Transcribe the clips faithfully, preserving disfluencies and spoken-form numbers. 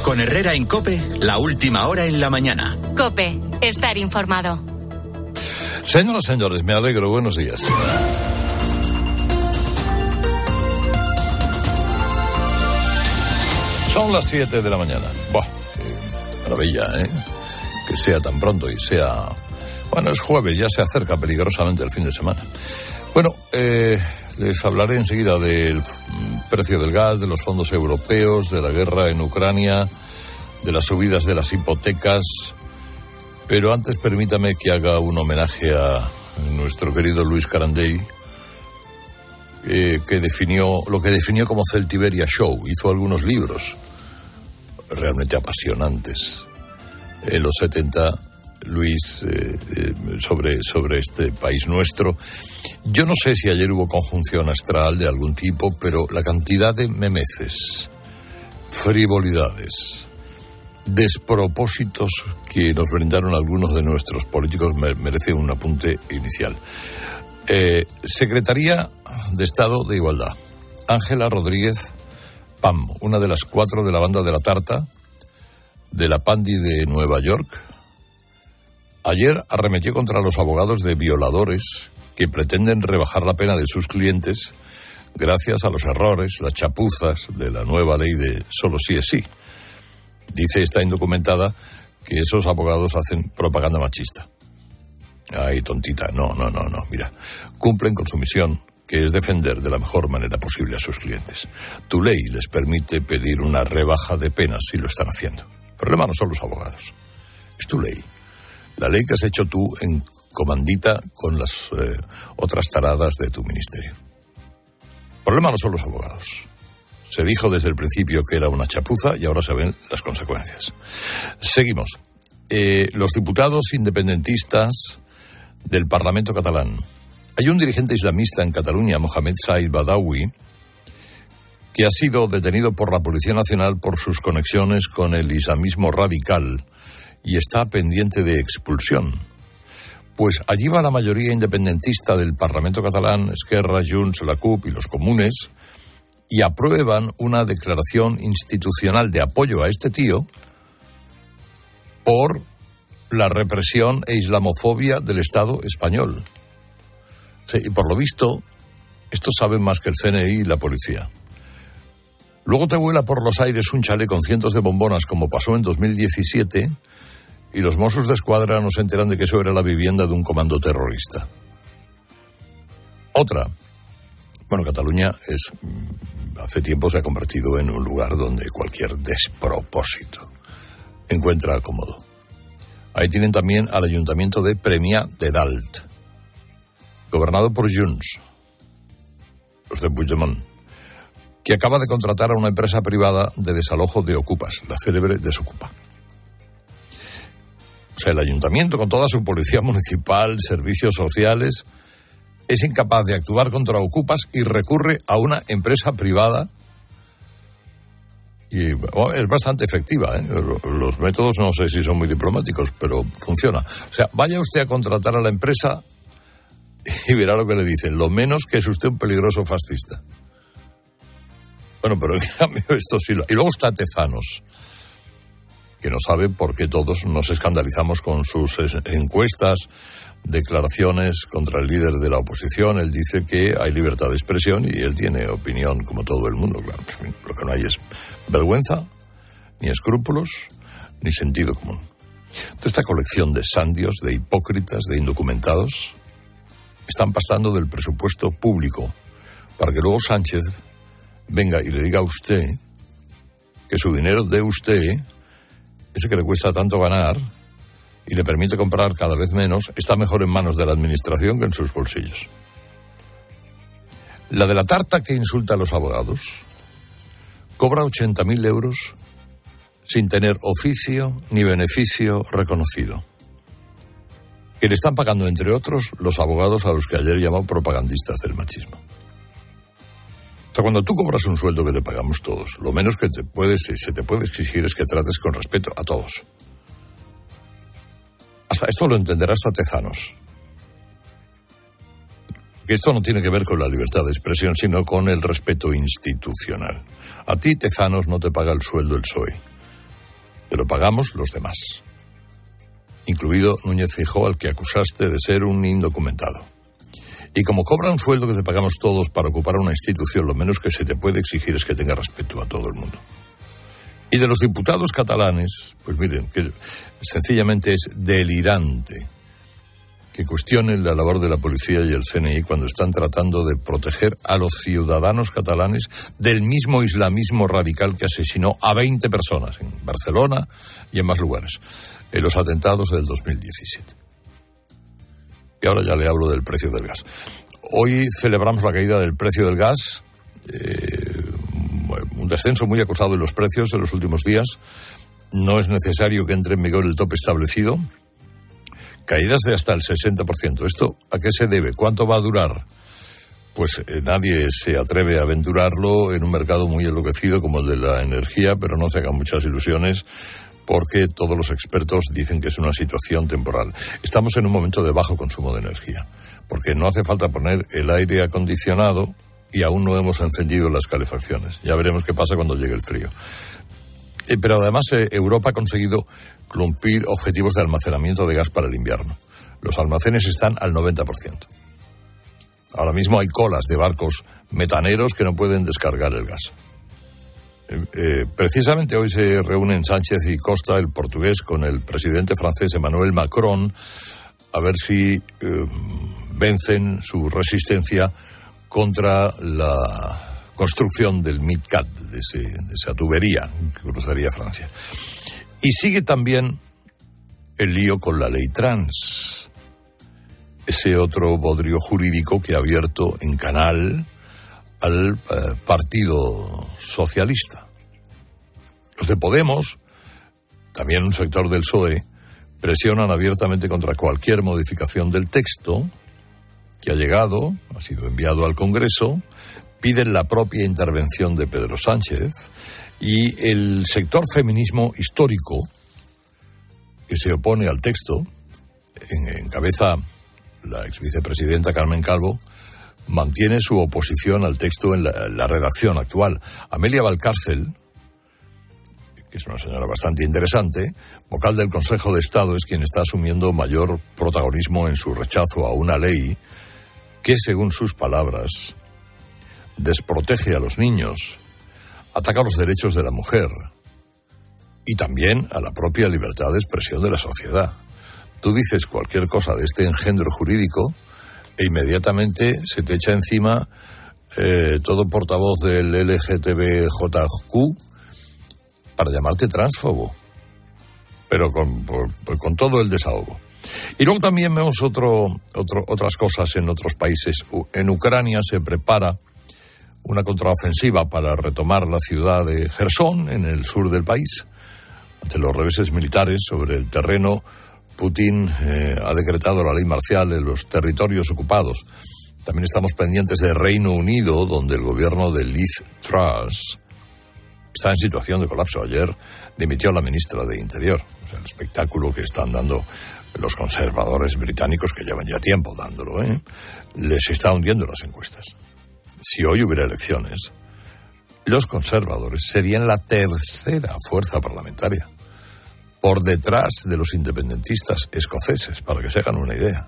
Con Herrera en COPE, la última hora en la mañana. COPE, estar informado. Señoras y señores, me alegro, buenos días. Son las siete de la mañana. Buah, qué maravilla, ¿eh? Que sea tan pronto y sea... Bueno, es jueves, ya se acerca peligrosamente el fin de semana. Bueno, eh, les hablaré enseguida del precio del gas, de los fondos europeos, de la guerra en Ucrania, de las subidas de las hipotecas. Pero antes permítame que haga un homenaje a nuestro querido Luis Carandell, eh, que definió lo que definió como Celtiberia Show. Hizo algunos libros realmente apasionantes en los setenta, Luis, eh, eh, sobre, sobre este país nuestro. Yo no sé si ayer hubo conjunción astral de algún tipo, pero la cantidad de memeces, frivolidades, despropósitos que nos brindaron algunos de nuestros políticos merece un apunte inicial. Eh, Secretaría de Estado de Igualdad, Ángela Rodríguez Pam, una de las cuatro de la banda de la tarta, de la Pandi de Nueva York, ayer arremetió contra los abogados de violadores que pretenden rebajar la pena de sus clientes gracias a los errores, las chapuzas de la nueva ley de solo sí es sí. Dice esta indocumentada que esos abogados hacen propaganda machista. Ay, tontita, no, no, no, no, mira, cumplen con su misión, que es defender de la mejor manera posible a sus clientes. Tu ley les permite pedir una rebaja de penas si lo están haciendo. El problema no son los abogados, es tu ley. La ley que has hecho tú en comandita con las eh, otras taradas de tu ministerio. El problema no son los abogados. Se dijo desde el principio que era una chapuza y ahora se ven las consecuencias. Seguimos. Eh, los diputados independentistas del Parlamento catalán. Hay un dirigente islamista en Cataluña, Mohamed Said Badawi, que ha sido detenido por la Policía Nacional por sus conexiones con el islamismo radical y está pendiente de expulsión. Pues allí va la mayoría independentista del Parlamento catalán, Esquerra, Junts, la C U P y los comunes, y aprueban una declaración institucional de apoyo a este tío por la represión e islamofobia del Estado español. Sí, y por lo visto, esto saben más que el C N I y la policía. Luego te vuela por los aires un chalet con cientos de bombonas, como pasó en dos mil diecisiete, y los Mossos de Escuadra no se enteran de que eso era la vivienda de un comando terrorista. Otra. Bueno, Cataluña es, hace tiempo se ha convertido en un lugar donde cualquier despropósito encuentra acomodo. Ahí tienen también al ayuntamiento de Premià de Dalt, gobernado por Junts, los de Puigdemont, que acaba de contratar a una empresa privada de desalojo de ocupas, la célebre Desocupa. O sea, el ayuntamiento, con toda su policía municipal, servicios sociales, es incapaz de actuar contra ocupas y recurre a una empresa privada. Y bueno, es bastante efectiva, ¿eh? Los métodos no sé si son muy diplomáticos, pero funciona. O sea, vaya usted a contratar a la empresa y verá lo que le dicen. Lo menos que es usted un peligroso fascista. Bueno, pero en cambio esto sí lo... Y luego está Tezanos, que no sabe por qué todos nos escandalizamos con sus encuestas, declaraciones contra el líder de la oposición. Él dice que hay libertad de expresión y él tiene opinión como todo el mundo. Claro, lo que no hay es vergüenza, ni escrúpulos, ni sentido común. Toda esta colección de sandios, de hipócritas, de indocumentados, están pasando del presupuesto público para que luego Sánchez venga y le diga a usted que su dinero de usted, ese que le cuesta tanto ganar y le permite comprar cada vez menos, está mejor en manos de la administración que en sus bolsillos. La de la tarta que insulta a los abogados cobra ochenta mil euros sin tener oficio ni beneficio reconocido, que le están pagando, entre otros, los abogados a los que ayer llamó propagandistas del machismo. O sea, cuando tú cobras un sueldo que te pagamos todos, lo menos que te puedes, se te puede exigir es que trates con respeto a todos. Hasta esto lo entenderá hasta Tezanos. Que esto no tiene que ver con la libertad de expresión, sino con el respeto institucional. A ti, Tezanos, no te paga el sueldo el P S O E. Pero pagamos los demás, incluido Núñez Feijóo, al que acusaste de ser un indocumentado. Y como cobra un sueldo que te pagamos todos para ocupar una institución, lo menos que se te puede exigir es que tenga respeto a todo el mundo. Y de los diputados catalanes, pues miren, que sencillamente es delirante que cuestionen la labor de la policía y el C N I cuando están tratando de proteger a los ciudadanos catalanes del mismo islamismo radical que asesinó a veinte personas en Barcelona y en más lugares, en los atentados del dos mil diecisiete. Y ahora ya le hablo del precio del gas. Hoy celebramos la caída del precio del gas, eh, un descenso muy acusado de los precios en los últimos días. No es necesario que entre en vigor el tope establecido. Caídas de hasta el sesenta por ciento. ¿Esto a qué se debe? ¿Cuánto va a durar? Pues eh, nadie se atreve a aventurarlo en un mercado muy enloquecido como el de la energía, pero no se hagan muchas ilusiones porque todos los expertos dicen que es una situación temporal. Estamos en un momento de bajo consumo de energía, porque no hace falta poner el aire acondicionado y aún no hemos encendido las calefacciones. Ya veremos qué pasa cuando llegue el frío. Eh, pero además eh, Europa ha conseguido cumplir objetivos de almacenamiento de gas para el invierno. Los almacenes están al noventa por ciento. Ahora mismo hay colas de barcos metaneros que no pueden descargar el gas. Eh, eh, precisamente hoy se reúnen Sánchez y Costa, el portugués, con el presidente francés Emmanuel Macron, a ver si eh, vencen su resistencia contra la construcción del MidCat, de, ese, de esa tubería que cruzaría Francia. Y sigue también el lío con la ley trans, ese otro bodrio jurídico que ha abierto en canal al eh, Partido Socialista. Los de Podemos, también un sector del P S O E, presionan abiertamente contra cualquier modificación del texto que ha llegado, ha sido enviado al Congreso, piden la propia intervención de Pedro Sánchez, y el sector feminismo histórico que se opone al texto, en, encabeza la exvicepresidenta Carmen Calvo, mantiene su oposición al texto en la, la redacción actual. Amelia Valcárcel, que es una señora bastante interesante, vocal del Consejo de Estado, es quien está asumiendo mayor protagonismo en su rechazo a una ley que, según sus palabras, desprotege a los niños, ataca los derechos de la mujer y también a la propia libertad de expresión de la sociedad. Tú dices cualquier cosa de este engendro jurídico e inmediatamente se te echa encima eh, todo portavoz del L G T B J Q para llamarte transfobo, pero con, por, con todo el desahogo. Y luego también vemos otro, otro, otras cosas en otros países. En Ucrania se prepara una contraofensiva para retomar la ciudad de Jersón, en el sur del país. Ante los reveses militares sobre el terreno, Putin eh, ha decretado la ley marcial en los territorios ocupados. También estamos pendientes de Reino Unido, donde el gobierno de Liz Truss está en situación de colapso. Ayer dimitió la ministra de Interior. O sea, el espectáculo que están dando los conservadores británicos, que llevan ya tiempo dándolo, ¿eh? les está hundiendo las encuestas. Si hoy hubiera elecciones, los conservadores serían la tercera fuerza parlamentaria, por detrás de los independentistas escoceses, para que se hagan una idea.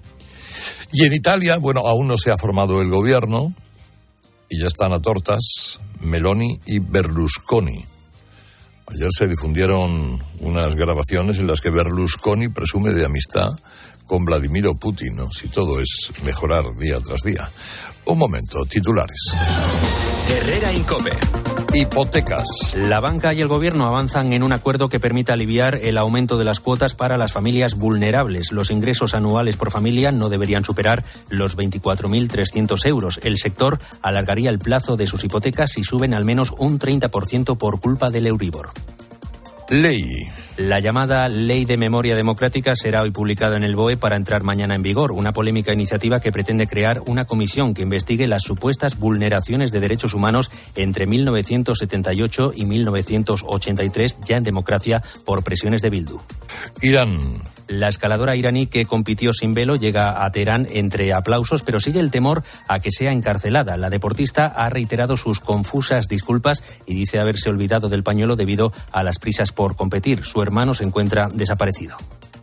Y en Italia, bueno, aún no se ha formado el gobierno y ya están a tortas Meloni y Berlusconi. Ayer se difundieron unas grabaciones en las que Berlusconi presume de amistad con Vladimiro Putin, ¿no? Si todo es mejorar día tras día. Un momento, titulares. Herrera Incope. Hipotecas. La banca y el gobierno avanzan en un acuerdo que permita aliviar el aumento de las cuotas para las familias vulnerables. Los ingresos anuales por familia no deberían superar los veinticuatro mil trescientos euros. El sector alargaría el plazo de sus hipotecas si suben al menos un treinta por ciento por culpa del Euribor. Ley. La llamada Ley de Memoria Democrática será hoy publicada en el B O E para entrar mañana en vigor. Una polémica iniciativa que pretende crear una comisión que investigue las supuestas vulneraciones de derechos humanos entre mil novecientos setenta y ocho y mil novecientos ochenta y tres, ya en democracia, por presiones de Bildu. Irán. La escaladora iraní que compitió sin velo llega a Teherán entre aplausos, pero sigue el temor a que sea encarcelada. La deportista ha reiterado sus confusas disculpas y dice haberse olvidado del pañuelo debido a las prisas por competir. Su hermano se encuentra desaparecido.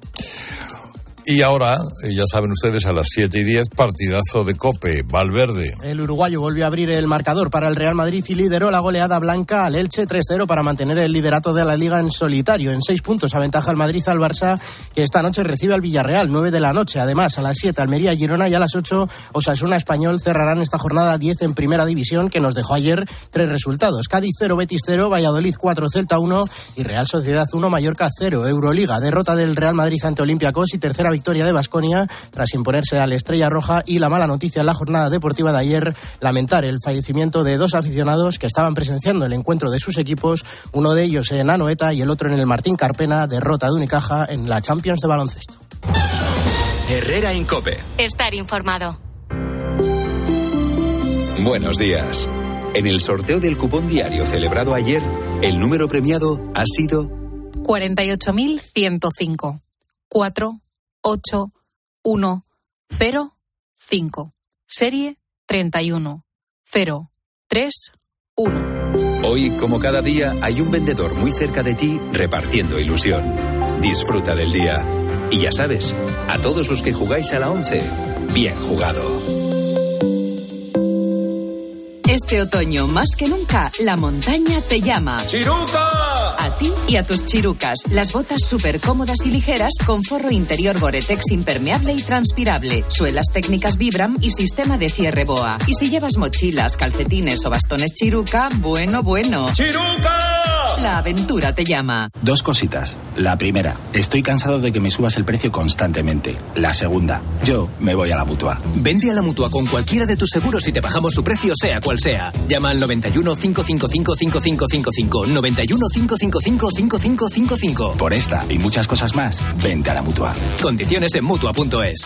Y ahora, ya saben ustedes, a las siete y diez, partidazo de COPE, Valverde. El uruguayo volvió a abrir el marcador para el Real Madrid y lideró la goleada blanca al Elche tres cero para mantener el liderato de la Liga en solitario. En seis puntos aventaja el Madrid al Barça, que esta noche recibe al Villarreal, nueve de la noche. Además, a las siete, Almería, Girona, y a las ocho, Osasuna, Español cerrarán esta jornada diez en Primera División, que nos dejó ayer tres resultados. Cádiz cero, Betis cero, Valladolid cuatro, Celta uno y Real Sociedad uno, Mallorca cero. Euroliga, derrota del Real Madrid ante Olympiacos y tercera victoria de Baskonia tras imponerse al Estrella Roja. Y la mala noticia en la jornada deportiva de ayer, lamentar el fallecimiento de dos aficionados que estaban presenciando el encuentro de sus equipos, uno de ellos en Anoeta y el otro en el Martín Carpena, derrota de Unicaja en la Champions de baloncesto. Herrera en COPE. Estar informado. Buenos días. En el sorteo del cupón diario celebrado ayer, el número premiado ha sido cuarenta y ocho mil ciento cinco. cuatro, ocho, uno, cero, cinco. Serie treinta y uno, cero, tres, uno. Hoy, como cada día, hay un vendedor muy cerca de ti repartiendo ilusión. Disfruta del día. Y ya sabes, a todos los que jugáis a la once, bien jugado. Este otoño, más que nunca, la montaña te llama. ¡Chiruca! A ti y a tus chirucas. Las botas súper cómodas y ligeras con forro interior Gore-Tex impermeable y transpirable. Suelas técnicas Vibram y sistema de cierre BOA. Y si llevas mochilas, calcetines o bastones Chiruca, bueno, bueno. ¡Chiruca! La aventura te llama. Dos cositas. La primera, estoy cansado de que me subas el precio constantemente. La segunda, yo me voy a la Mutua. Vente a la Mutua con cualquiera de tus seguros y te bajamos su precio sea cual sea. Llama al noventa y uno, cinco cinco cinco, cinco cinco cinco cinco. noventa y uno, cinco cinco cinco, cinco cinco cinco cinco. Por esta y muchas cosas más, vente a la Mutua. Condiciones en Mutua punto es.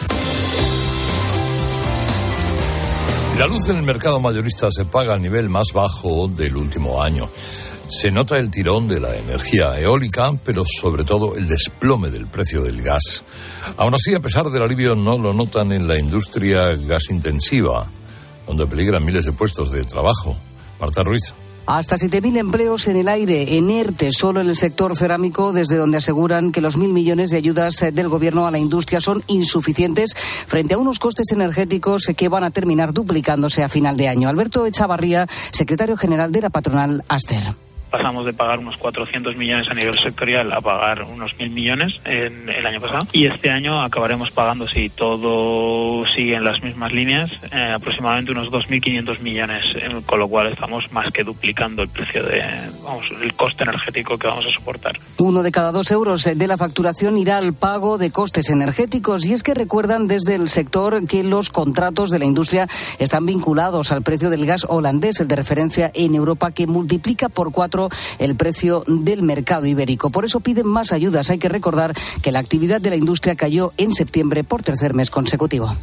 La luz en el mercado mayorista se paga al nivel más bajo del último año. Se nota el tirón de la energía eólica, pero sobre todo el desplome del precio del gas. Aún así, a pesar del alivio, no lo notan en la industria gasintensiva, donde peligran miles de puestos de trabajo. Marta Ruiz. Hasta siete mil empleos en el aire, en ERTE, solo en el sector cerámico, desde donde aseguran que los mil millones de ayudas del gobierno a la industria son insuficientes frente a unos costes energéticos que van a terminar duplicándose a final de año. Alberto Echavarría, secretario general de la patronal Aster. Pasamos de pagar unos cuatrocientos millones a nivel sectorial a pagar unos mil millones en el año pasado. Y este año acabaremos pagando, si todo sigue en las mismas líneas, eh, aproximadamente unos dos mil quinientos millones, eh, con lo cual estamos más que duplicando el precio de, vamos, el coste energético que vamos a soportar. Uno de cada dos euros de la facturación irá al pago de costes energéticos. Y es que recuerdan desde el sector que los contratos de la industria están vinculados al precio del gas holandés, el de referencia en Europa, que multiplica por cuatro el precio del mercado ibérico. Por eso piden más ayudas. Hay que recordar que la actividad de la industria cayó en septiembre por tercer mes consecutivo.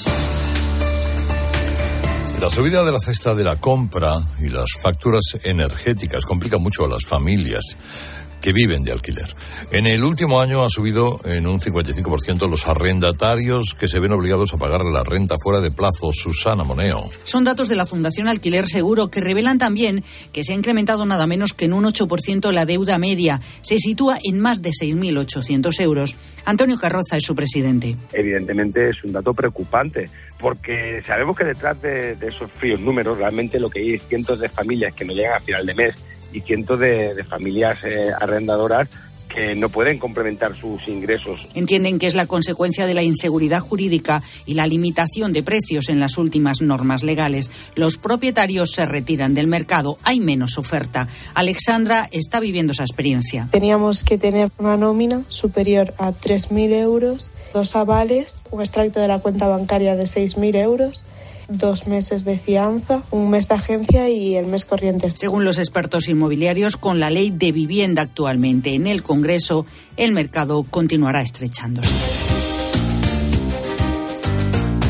La subida de la cesta de la compra y las facturas energéticas complican mucho a las familias que viven de alquiler. En el último año ha subido en un cincuenta y cinco por ciento los arrendatarios que se ven obligados a pagar la renta fuera de plazo. Susana Moneo. Son datos de la Fundación Alquiler Seguro que revelan también que se ha incrementado nada menos que en un ocho por ciento la deuda media. Se sitúa en más de seis mil ochocientos euros. Antonio Carroza es su presidente. Evidentemente es un dato preocupante, porque sabemos que detrás de, de esos fríos números realmente lo que hay es cientos de familias que no llegan a final de mes y cientos de, de familias eh, arrendadoras que no pueden complementar sus ingresos. Entienden que es la consecuencia de la inseguridad jurídica y la limitación de precios en las últimas normas legales. Los propietarios se retiran del mercado, hay menos oferta. Alexandra está viviendo esa experiencia. Teníamos que tener una nómina superior a tres mil euros, dos avales, un extracto de la cuenta bancaria de seis mil euros, dos meses de fianza, un mes de agencia y el mes corriente. Según los expertos inmobiliarios, con la ley de vivienda actualmente en el Congreso, el mercado continuará estrechándose.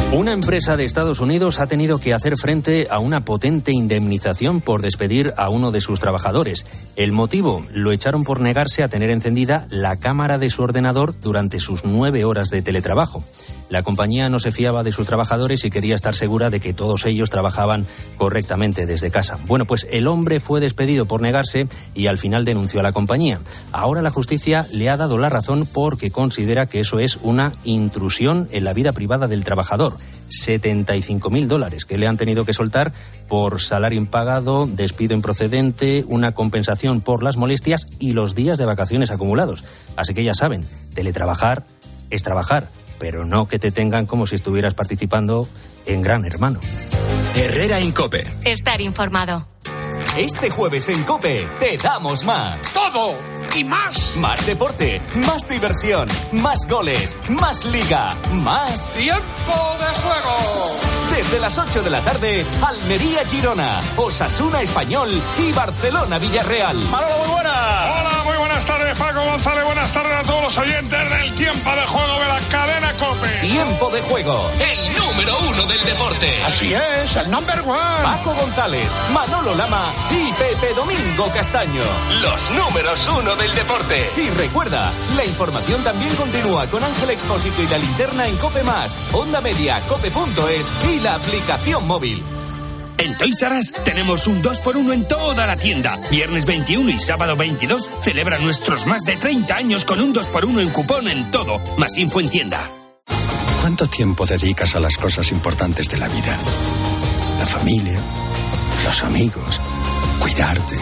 Una empresa de Estados Unidos ha tenido que hacer frente a una potente indemnización por despedir a uno de sus trabajadores. El motivo: lo echaron por negarse a tener encendida la cámara de su ordenador durante sus nueve horas de teletrabajo. La compañía no se fiaba de sus trabajadores y quería estar segura de que todos ellos trabajaban correctamente desde casa. Bueno, pues el hombre fue despedido por negarse y al final denunció a la compañía. Ahora la justicia le ha dado la razón porque considera que eso es una intrusión en la vida privada del trabajador. setenta y cinco mil dólares que le han tenido que soltar por salario impagado, despido improcedente, una compensación por las molestias y los días de vacaciones acumulados. Así que ya saben, teletrabajar es trabajar, pero no que te tengan como si estuvieras participando en Gran Hermano. Herrera Incope. Estar informado. Este jueves en COPE te damos más. ¡Todo! ¡Y más! Más deporte, más diversión, más goles, más liga, más... ¡Tiempo de juego! Desde las ocho de la tarde, Almería-Girona, Osasuna-Español y Barcelona-Villarreal. ¡Manolo, muy buenas! Hola, muy buenas tardes, Paco González. Buenas tardes a todos los oyentes del Tiempo de Juego de la cadena COPE. Tiempo de juego. El número uno del deporte. Así es, el number one. Paco González, Manolo Lama y Pepe Domingo Castaño. Los números uno del deporte. Y recuerda, la información también continúa con Ángel Expósito y la linterna en COPE Más, Onda Media, cope punto es y la aplicación móvil. En Toys R Us tenemos un dos por uno en toda la tienda. Viernes veintiuno y sábado veintidós celebra nuestros más de treinta años con un dos por uno en cupón en todo. Más info en tienda. ¿Cuánto tiempo dedicas a las cosas importantes de la vida? La familia, los amigos, cuidarte.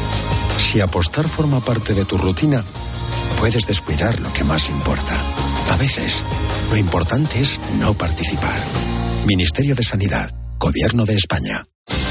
Si apostar forma parte de tu rutina, puedes descuidar lo que más importa. A veces, lo importante es no participar. Ministerio de Sanidad, Gobierno de España.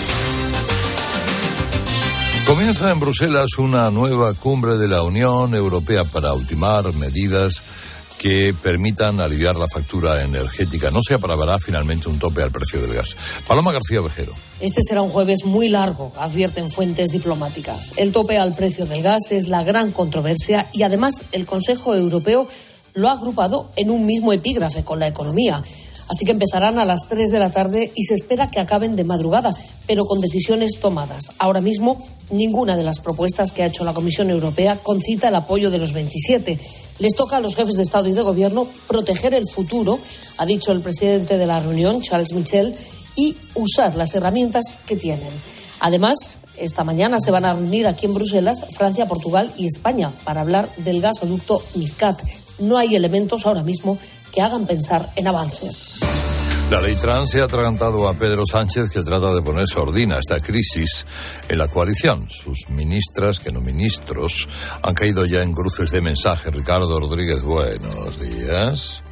Comienza en Bruselas una nueva cumbre de la Unión Europea para ultimar medidas que permitan aliviar la factura energética. No se aprobará finalmente un tope al precio del gas. Paloma García Vejero. Este será un jueves muy largo, advierten fuentes diplomáticas. El tope al precio del gas es la gran controversia y además el Consejo Europeo lo ha agrupado en un mismo epígrafe con la economía. Así que empezarán a las tres de la tarde y se espera que acaben de madrugada, pero con decisiones tomadas. Ahora mismo, ninguna de las propuestas que ha hecho la Comisión Europea concita el apoyo de los veintisiete. Les toca a los jefes de Estado y de Gobierno proteger el futuro, ha dicho el presidente de la reunión, Charles Michel, y usar las herramientas que tienen. Además, esta mañana se van a reunir aquí en Bruselas Francia, Portugal y España para hablar del gasoducto Mizcat. No hay elementos ahora mismo que hagan pensar en avances. La ley trans se ha atragantado a Pedro Sánchez, que trata de poner sordina a esta crisis en la coalición. Sus ministras, que no ministros, han caído ya en cruces de mensaje. Ricardo Rodríguez, buenos días.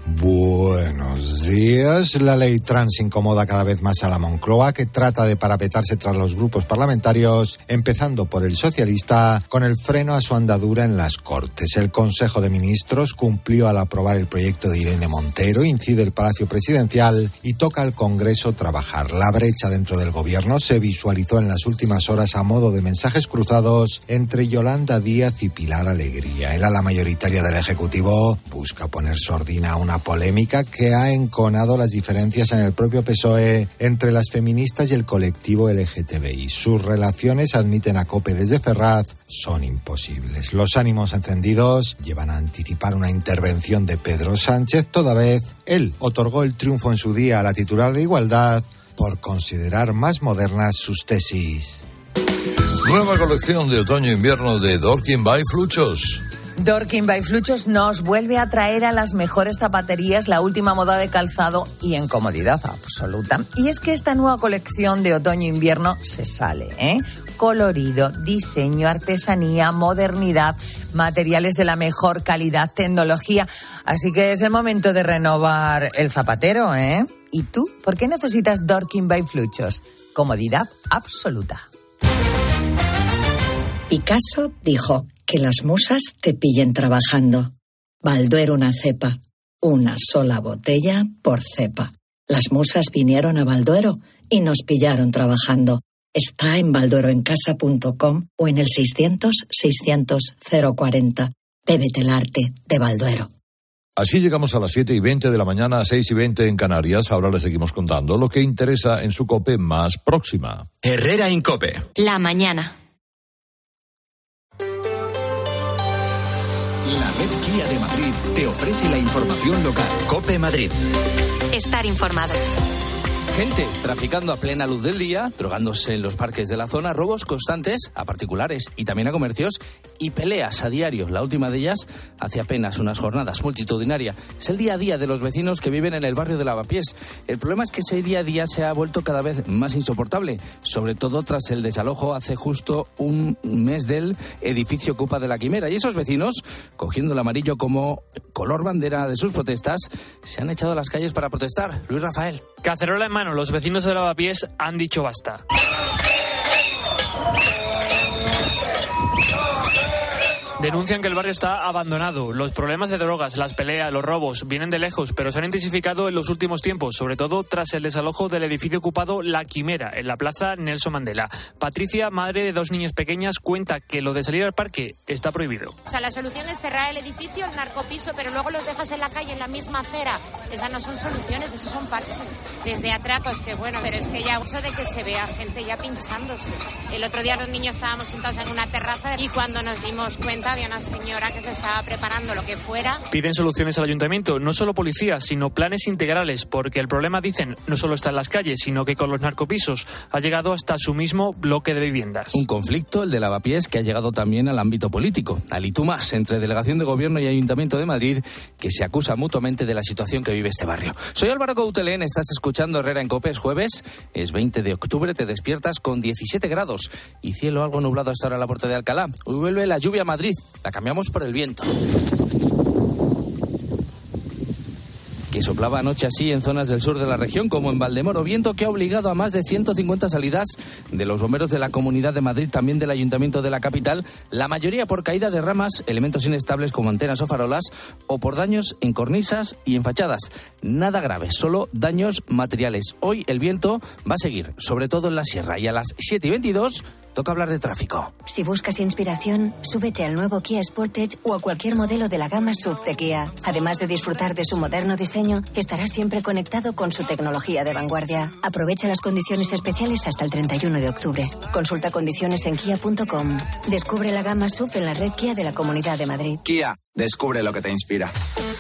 Buenos días. La ley trans incomoda cada vez más a la Moncloa, que trata de parapetarse tras los grupos parlamentarios, empezando por el socialista, con el freno a su andadura en las Cortes. El Consejo de Ministros cumplió al aprobar el proyecto de Irene Montero, incide el Palacio Presidencial y toca al Congreso trabajar. La brecha dentro del Gobierno se visualizó en las últimas horas a modo de mensajes cruzados entre Yolanda Díaz y Pilar Alegría. El ala mayoritaria del Ejecutivo busca poner sordina a una polémica que ha enconado las diferencias en el propio P S O E entre las feministas y el colectivo L G T B I. Sus relaciones, admiten a COPE desde Ferraz, son imposibles. Los ánimos encendidos llevan a anticipar una intervención de Pedro Sánchez, toda vez él otorgó el triunfo en su día a la titular de Igualdad por considerar más modernas sus tesis. Nueva colección de otoño-invierno de Dorkin by Fluchos. Dorkin by Fluchos nos vuelve a traer a las mejores zapaterías la última moda de calzado y en comodidad absoluta. Y es que esta nueva colección de otoño-invierno se sale, ¿eh? Colorido, diseño, artesanía, modernidad, materiales de la mejor calidad, tecnología. Así que es el momento de renovar el zapatero, ¿eh? ¿Y tú? ¿Por qué necesitas Dorkin by Fluchos? Comodidad absoluta. Picasso dijo: que las musas te pillen trabajando. Balduero una cepa, una sola botella por cepa. Las musas vinieron a Balduero y nos pillaron trabajando. Está en baldueroencasa punto com o en el seiscientos, seiscientos, cero cuarenta. Bébete el arte de Balduero. Así llegamos a las siete y veinte de la mañana, seis y veinte en Canarias. Ahora les seguimos contando lo que interesa en su COPE más próxima. Herrera Incope. La mañana. La red Kia de Madrid te ofrece la información local. COPE Madrid. Estar informado. Gente traficando a plena luz del día, drogándose en los parques de la zona, robos constantes a particulares y también a comercios y peleas a diario. La última de ellas hace apenas unas jornadas, multitudinaria. Es el día a día de los vecinos que viven en el barrio de Lavapiés. El problema es que ese día a día se ha vuelto cada vez más insoportable, sobre todo tras el desalojo hace justo un mes del edificio Cupa de la Quimera. Y esos vecinos, cogiendo el amarillo como color bandera de sus protestas, se han echado a las calles para protestar. Luis Rafael. Cacerola en mano, los vecinos de Lavapiés han dicho basta. Denuncian que el barrio está abandonado. Los problemas de drogas, las peleas, los robos vienen de lejos, pero se han intensificado en los últimos tiempos, sobre todo tras el desalojo del edificio ocupado La Quimera, en la plaza Nelson Mandela. Patricia, madre de dos niñas pequeñas, cuenta que lo de salir al parque está prohibido. O sea, la solución es cerrar el edificio, el narcopiso, pero luego los dejas en la calle, en la misma acera. Esas no son soluciones, esos son parches. Desde atracos, que bueno, pero es que ya mucho de que se vea gente ya pinchándose. El otro día los niños estábamos sentados en una terraza y cuando nos dimos cuenta había una señora que se estaba preparando lo que fuera. Piden soluciones al ayuntamiento, no solo policías, sino planes integrales, porque el problema, dicen, no solo está en las calles, sino que con los narcopisos ha llegado hasta su mismo bloque de viviendas. Un conflicto, el de Lavapiés, que ha llegado también al ámbito político. Al y tú más, entre Delegación de Gobierno y Ayuntamiento de Madrid, que se acusa mutuamente de la situación que vive este barrio. Soy Álvaro Coutelén, estás escuchando Herrera en COPE. Es jueves, es veinte de octubre, te despiertas con diecisiete grados y cielo algo nublado hasta ahora en la puerta de Alcalá. Hoy vuelve la lluvia a Madrid. La cambiamos por el viento, que soplaba anoche así en zonas del sur de la región como en Valdemoro, viento que ha obligado a más de ciento cincuenta salidas de los bomberos de la Comunidad de Madrid, también del Ayuntamiento de la capital, la mayoría por caída de ramas, elementos inestables como antenas o farolas, o por daños en cornisas y en fachadas. Nada grave, solo daños materiales. Hoy el viento va a seguir, sobre todo en la sierra, y a las siete y veintidós toca hablar de tráfico. Si buscas inspiración, súbete al nuevo Kia Sportage o a cualquier modelo de la gama S U V de Kia. Además de disfrutar de su moderno diseño, estarás siempre conectado con su tecnología de vanguardia. Aprovecha las condiciones especiales hasta el treinta y uno de octubre. Consulta condiciones en kia punto com. Descubre la gama S U V en la red Kia de la Comunidad de Madrid. Kia, descubre lo que te inspira.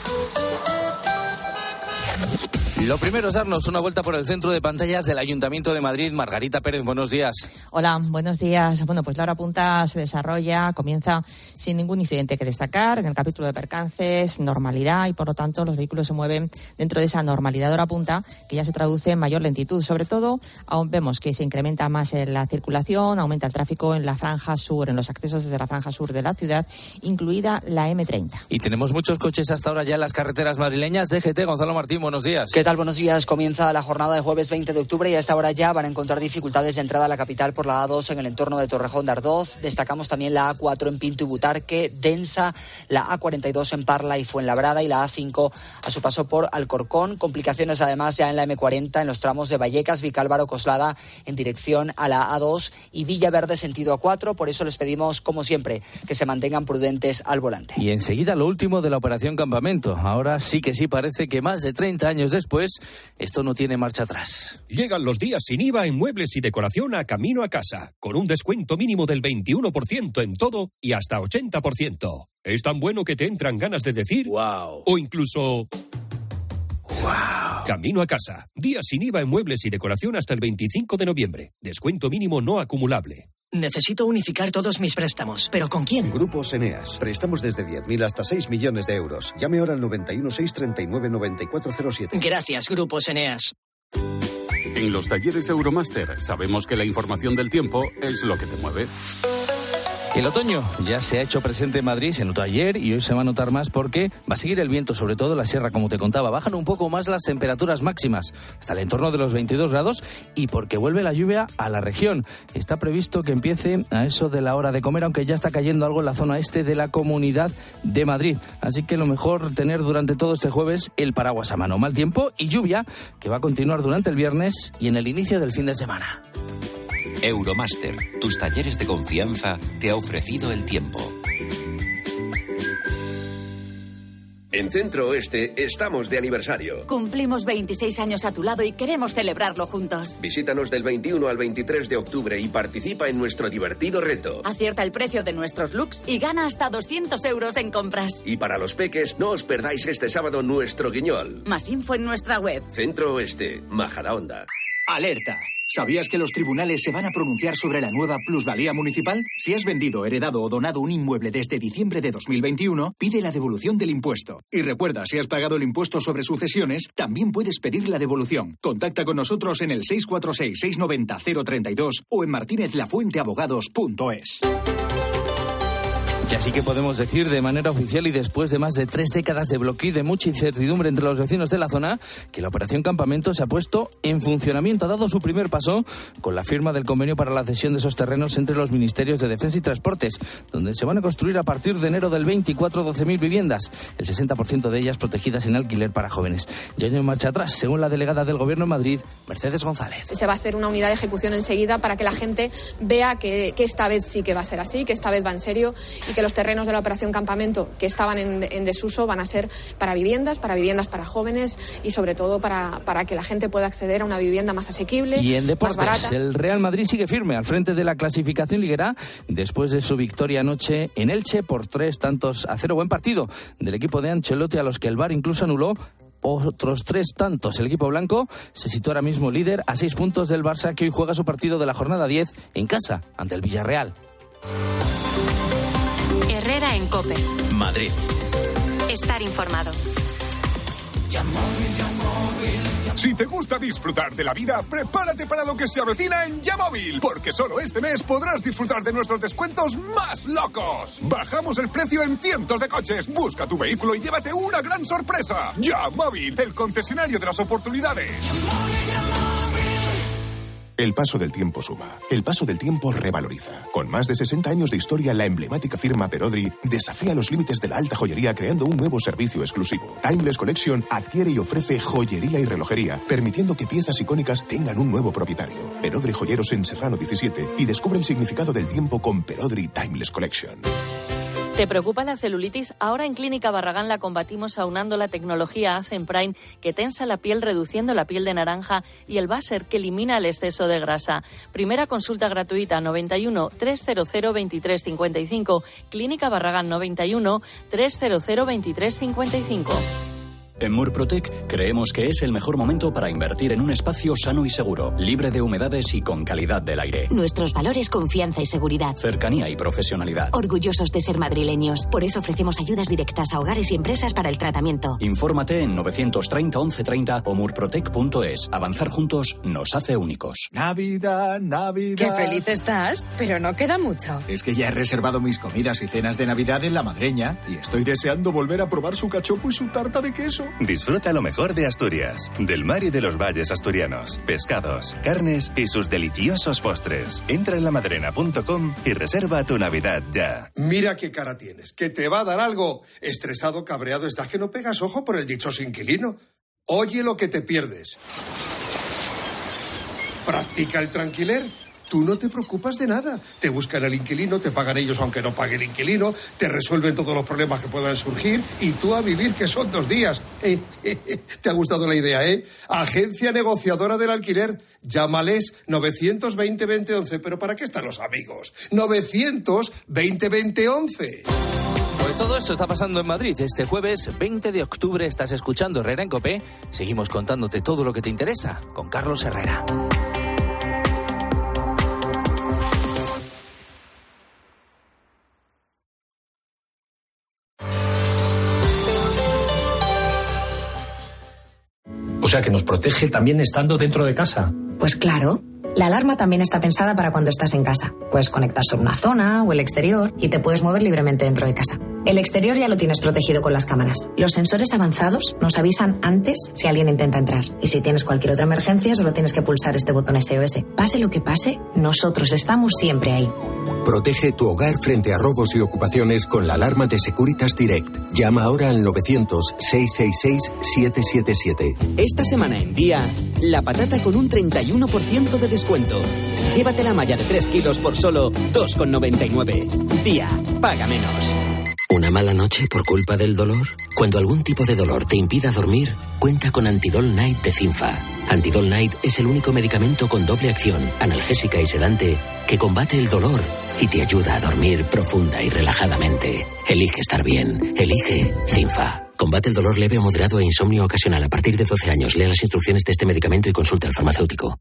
Lo primero es darnos una vuelta por el centro de pantallas del Ayuntamiento de Madrid. Margarita Pérez, buenos días. Hola, buenos días. Bueno, pues la hora punta se desarrolla, comienza sin ningún incidente que destacar. En el capítulo de percances, normalidad, y por lo tanto los vehículos se mueven dentro de esa normalidad de hora punta, que ya se traduce en mayor lentitud. Sobre todo, aún vemos que se incrementa más en la circulación, aumenta el tráfico en la franja sur, en los accesos desde la franja sur de la ciudad, incluida la eme treinta. Y tenemos muchos coches hasta ahora ya en las carreteras madrileñas. D G T, Gonzalo Martín, buenos días. ¿Qué tal? Buenos días. Comienza la jornada de jueves veinte de octubre y a esta hora ya van a encontrar dificultades de entrada a la capital por la A dos en el entorno de Torrejón de Ardoz. Destacamos también la A cuatro en Pinto y Butarque, densa la A cuarenta y dos en Parla y Fuenlabrada y la A cinco a su paso por Alcorcón. Complicaciones además ya en la eme cuarenta en los tramos de Vallecas, Vicálvaro, Coslada en dirección a la A dos y Villaverde sentido A cuatro. Por eso les pedimos, como siempre, que se mantengan prudentes al volante. Y enseguida lo último de la operación Campamento. Ahora sí que sí parece que más de treinta años después esto no tiene marcha atrás. Llegan los días sin I V A en muebles y decoración a Camino a Casa, con un descuento mínimo del veintiuno por ciento en todo y hasta ochenta por ciento. Es tan bueno que te entran ganas de decir wow, o incluso wow. Camino a Casa, días sin I V A en muebles y decoración hasta el veinticinco de noviembre. Descuento mínimo no acumulable. Necesito unificar todos mis préstamos, ¿pero con quién? Grupos Eneas. Préstamos desde diez mil hasta seis millones de euros. Llame ahora al noventa y uno, seiscientos treinta y nueve, noventa y cuatro cero siete. Gracias, Grupos Eneas. En los talleres Euromaster sabemos que la información del tiempo es lo que te mueve. El otoño ya se ha hecho presente en Madrid, se notó ayer y hoy se va a notar más porque va a seguir el viento, sobre todo en la sierra, como te contaba. Bajan un poco más las temperaturas máximas, hasta el entorno de los veintidós grados, y porque vuelve la lluvia a la región. Está previsto que empiece a eso de la hora de comer, aunque ya está cayendo algo en la zona este de la Comunidad de Madrid. Así que lo mejor tener durante todo este jueves el paraguas a mano. Mal tiempo y lluvia que va a continuar durante el viernes y en el inicio del fin de semana. Euromaster, tus talleres de confianza, te ha ofrecido el tiempo. En Centro Oeste estamos de aniversario. Cumplimos veintiséis años a tu lado y queremos celebrarlo juntos. Visítanos del veintiuno al veintitrés de octubre y participa en nuestro divertido reto. Acierta el precio de nuestros looks y gana hasta doscientos euros en compras. Y para los peques, no os perdáis este sábado nuestro guiñol. Más info en nuestra web. Centro Oeste, Majadahonda. Alerta. ¿Sabías que los tribunales se van a pronunciar sobre la nueva plusvalía municipal? Si has vendido, heredado o donado un inmueble desde diciembre de dos mil veintiuno, pide la devolución del impuesto. Y recuerda, si has pagado el impuesto sobre sucesiones, también puedes pedir la devolución. Contacta con nosotros en el seis cuatro seis, seis nueve cero, cero tres dos o en martinez lafuente abogados punto es. Y así que podemos decir de manera oficial y después de más de tres décadas de bloqueo y de mucha incertidumbre entre los vecinos de la zona, que la Operación Campamento se ha puesto en funcionamiento. Ha dado su primer paso con la firma del convenio para la cesión de esos terrenos entre los Ministerios de Defensa y Transportes, donde se van a construir a partir de enero del veinticuatro doce mil viviendas, el sesenta por ciento de ellas protegidas en alquiler para jóvenes. Y año en marcha atrás, según la delegada del Gobierno en Madrid, Mercedes González. Se va a hacer una unidad de ejecución enseguida para que la gente vea que, que esta vez sí que va a ser así, que esta vez va en serio y que los terrenos de la Operación Campamento que estaban en, en desuso van a ser para viviendas, para viviendas para jóvenes y sobre todo para, para que la gente pueda acceder a una vivienda más asequible. Y en deportes, más barata. El Real Madrid sigue firme al frente de la clasificación liguera después de su victoria anoche en Elche por tres tantos a cero. Buen partido del equipo de Ancelotti, a los que el V A R incluso anuló otros tres tantos. El equipo blanco se sitúa ahora mismo líder a seis puntos del Barça, que hoy juega su partido de la jornada diez en casa ante el Villarreal. Herrera en COPE. Madrid. Estar informado. Si te gusta disfrutar de la vida, prepárate para lo que se avecina en Yamóvil, porque solo este mes podrás disfrutar de nuestros descuentos más locos. Bajamos el precio en cientos de coches. Busca tu vehículo y llévate una gran sorpresa. Yamóvil, el concesionario de las oportunidades. El paso del tiempo suma. El paso del tiempo revaloriza. Con más de sesenta años de historia, la emblemática firma Perodri desafía los límites de la alta joyería creando un nuevo servicio exclusivo. Timeless Collection adquiere y ofrece joyería y relojería, permitiendo que piezas icónicas tengan un nuevo propietario. Perodri Joyeros en Serrano diecisiete y descubre el significado del tiempo con Perodri Timeless Collection. ¿Te preocupa la celulitis? Ahora en Clínica Barragán la combatimos aunando la tecnología Acen Prime, que tensa la piel reduciendo la piel de naranja, y el Baser, que elimina el exceso de grasa. Primera consulta gratuita noventa y uno, trescientos veintitrés cincuenta y cinco. Clínica Barragán noventa y uno, trescientos veintitrés cincuenta y cinco. En Murprotec creemos que es el mejor momento para invertir en un espacio sano y seguro, libre de humedades y con calidad del aire. Nuestros valores, confianza y seguridad. Cercanía y profesionalidad. Orgullosos de ser madrileños. Por eso ofrecemos ayudas directas a hogares y empresas para el tratamiento. Infórmate en novecientos treinta, once treinta o murprotec punto es. Avanzar juntos nos hace únicos. Navidad, Navidad. Qué feliz estás, pero no queda mucho. Es que ya he reservado mis comidas y cenas de Navidad en La Madreña y estoy deseando volver a probar su cachopo y su tarta de queso. Disfruta lo mejor de Asturias, del mar y de los valles asturianos, pescados, carnes y sus deliciosos postres. Entra en lamadrena punto com y reserva tu Navidad ya. Mira qué cara tienes, que te va a dar algo. Estresado, cabreado, estás que no pegas ojo por el dichoso inquilino. Oye lo que te pierdes. Practica el tranquiler. Tú no te preocupas de nada. Te buscan el inquilino, te pagan ellos aunque no pague el inquilino, te resuelven todos los problemas que puedan surgir y tú a vivir, que son dos días. Eh, eh, eh, ¿Te ha gustado la idea, eh? Agencia negociadora del alquiler. Llámales novecientos veinte, veinte once. ¿Pero para qué están los amigos? novecientos veinte, veinte once. Pues todo esto está pasando en Madrid. Este jueves veinte de octubre estás escuchando Herrera en COPE. Seguimos contándote todo lo que te interesa con Carlos Herrera. O sea que nos protege también estando dentro de casa. Pues claro. La alarma también está pensada para cuando estás en casa. Puedes conectar sobre una zona o el exterior y te puedes mover libremente dentro de casa. El exterior ya lo tienes protegido con las cámaras. Los sensores avanzados nos avisan antes si alguien intenta entrar. Y si tienes cualquier otra emergencia, solo tienes que pulsar este botón S O S. Pase lo que pase, nosotros estamos siempre ahí. Protege tu hogar frente a robos y ocupaciones con la alarma de Securitas Direct. Llama ahora al novecientos, seiscientos sesenta y seis, setecientos setenta y siete. Esta semana en Día, la patata con un treinta y uno por ciento de descuento. Llévate la malla de tres kilos por solo dos con noventa y nueve. Día, paga menos. ¿Una mala noche por culpa del dolor? Cuando algún tipo de dolor te impida dormir, cuenta con Antidol Night de Cinfa. Antidol Night es el único medicamento con doble acción, analgésica y sedante, que combate el dolor y te ayuda a dormir profunda y relajadamente. Elige estar bien. Elige Cinfa. Combate el dolor leve o moderado e insomnio ocasional a partir de doce años. Lea las instrucciones de este medicamento y consulte al farmacéutico.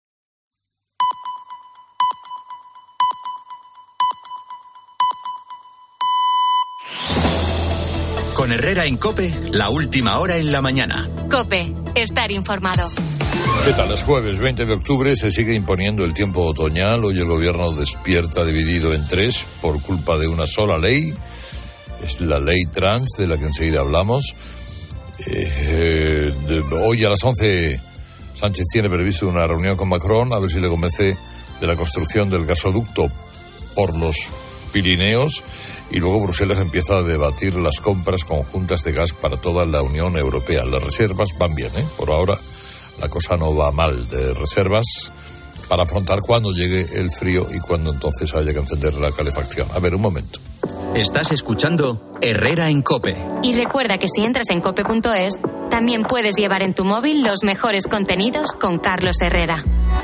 Con Herrera en COPE, la última hora en la mañana. COPE, estar informado. ¿Qué tal? Es jueves veinte de octubre, se sigue imponiendo el tiempo otoñal. Hoy el gobierno despierta dividido en tres por culpa de una sola ley. Es la ley trans, de la que enseguida hablamos. Eh, de, hoy a las once Sánchez tiene previsto una reunión con Macron, a ver si le convence de la construcción del gasoducto por los Pirineos, y luego Bruselas empieza a debatir las compras conjuntas de gas para toda la Unión Europea. Las reservas van bien, ¿eh? Por ahora la cosa no va mal de reservas para afrontar cuando llegue el frío y cuando entonces haya que encender la calefacción. A ver, un momento. Estás escuchando Herrera en COPE. Y recuerda que si entras en cope punto es, también puedes llevar en tu móvil los mejores contenidos con Carlos Herrera.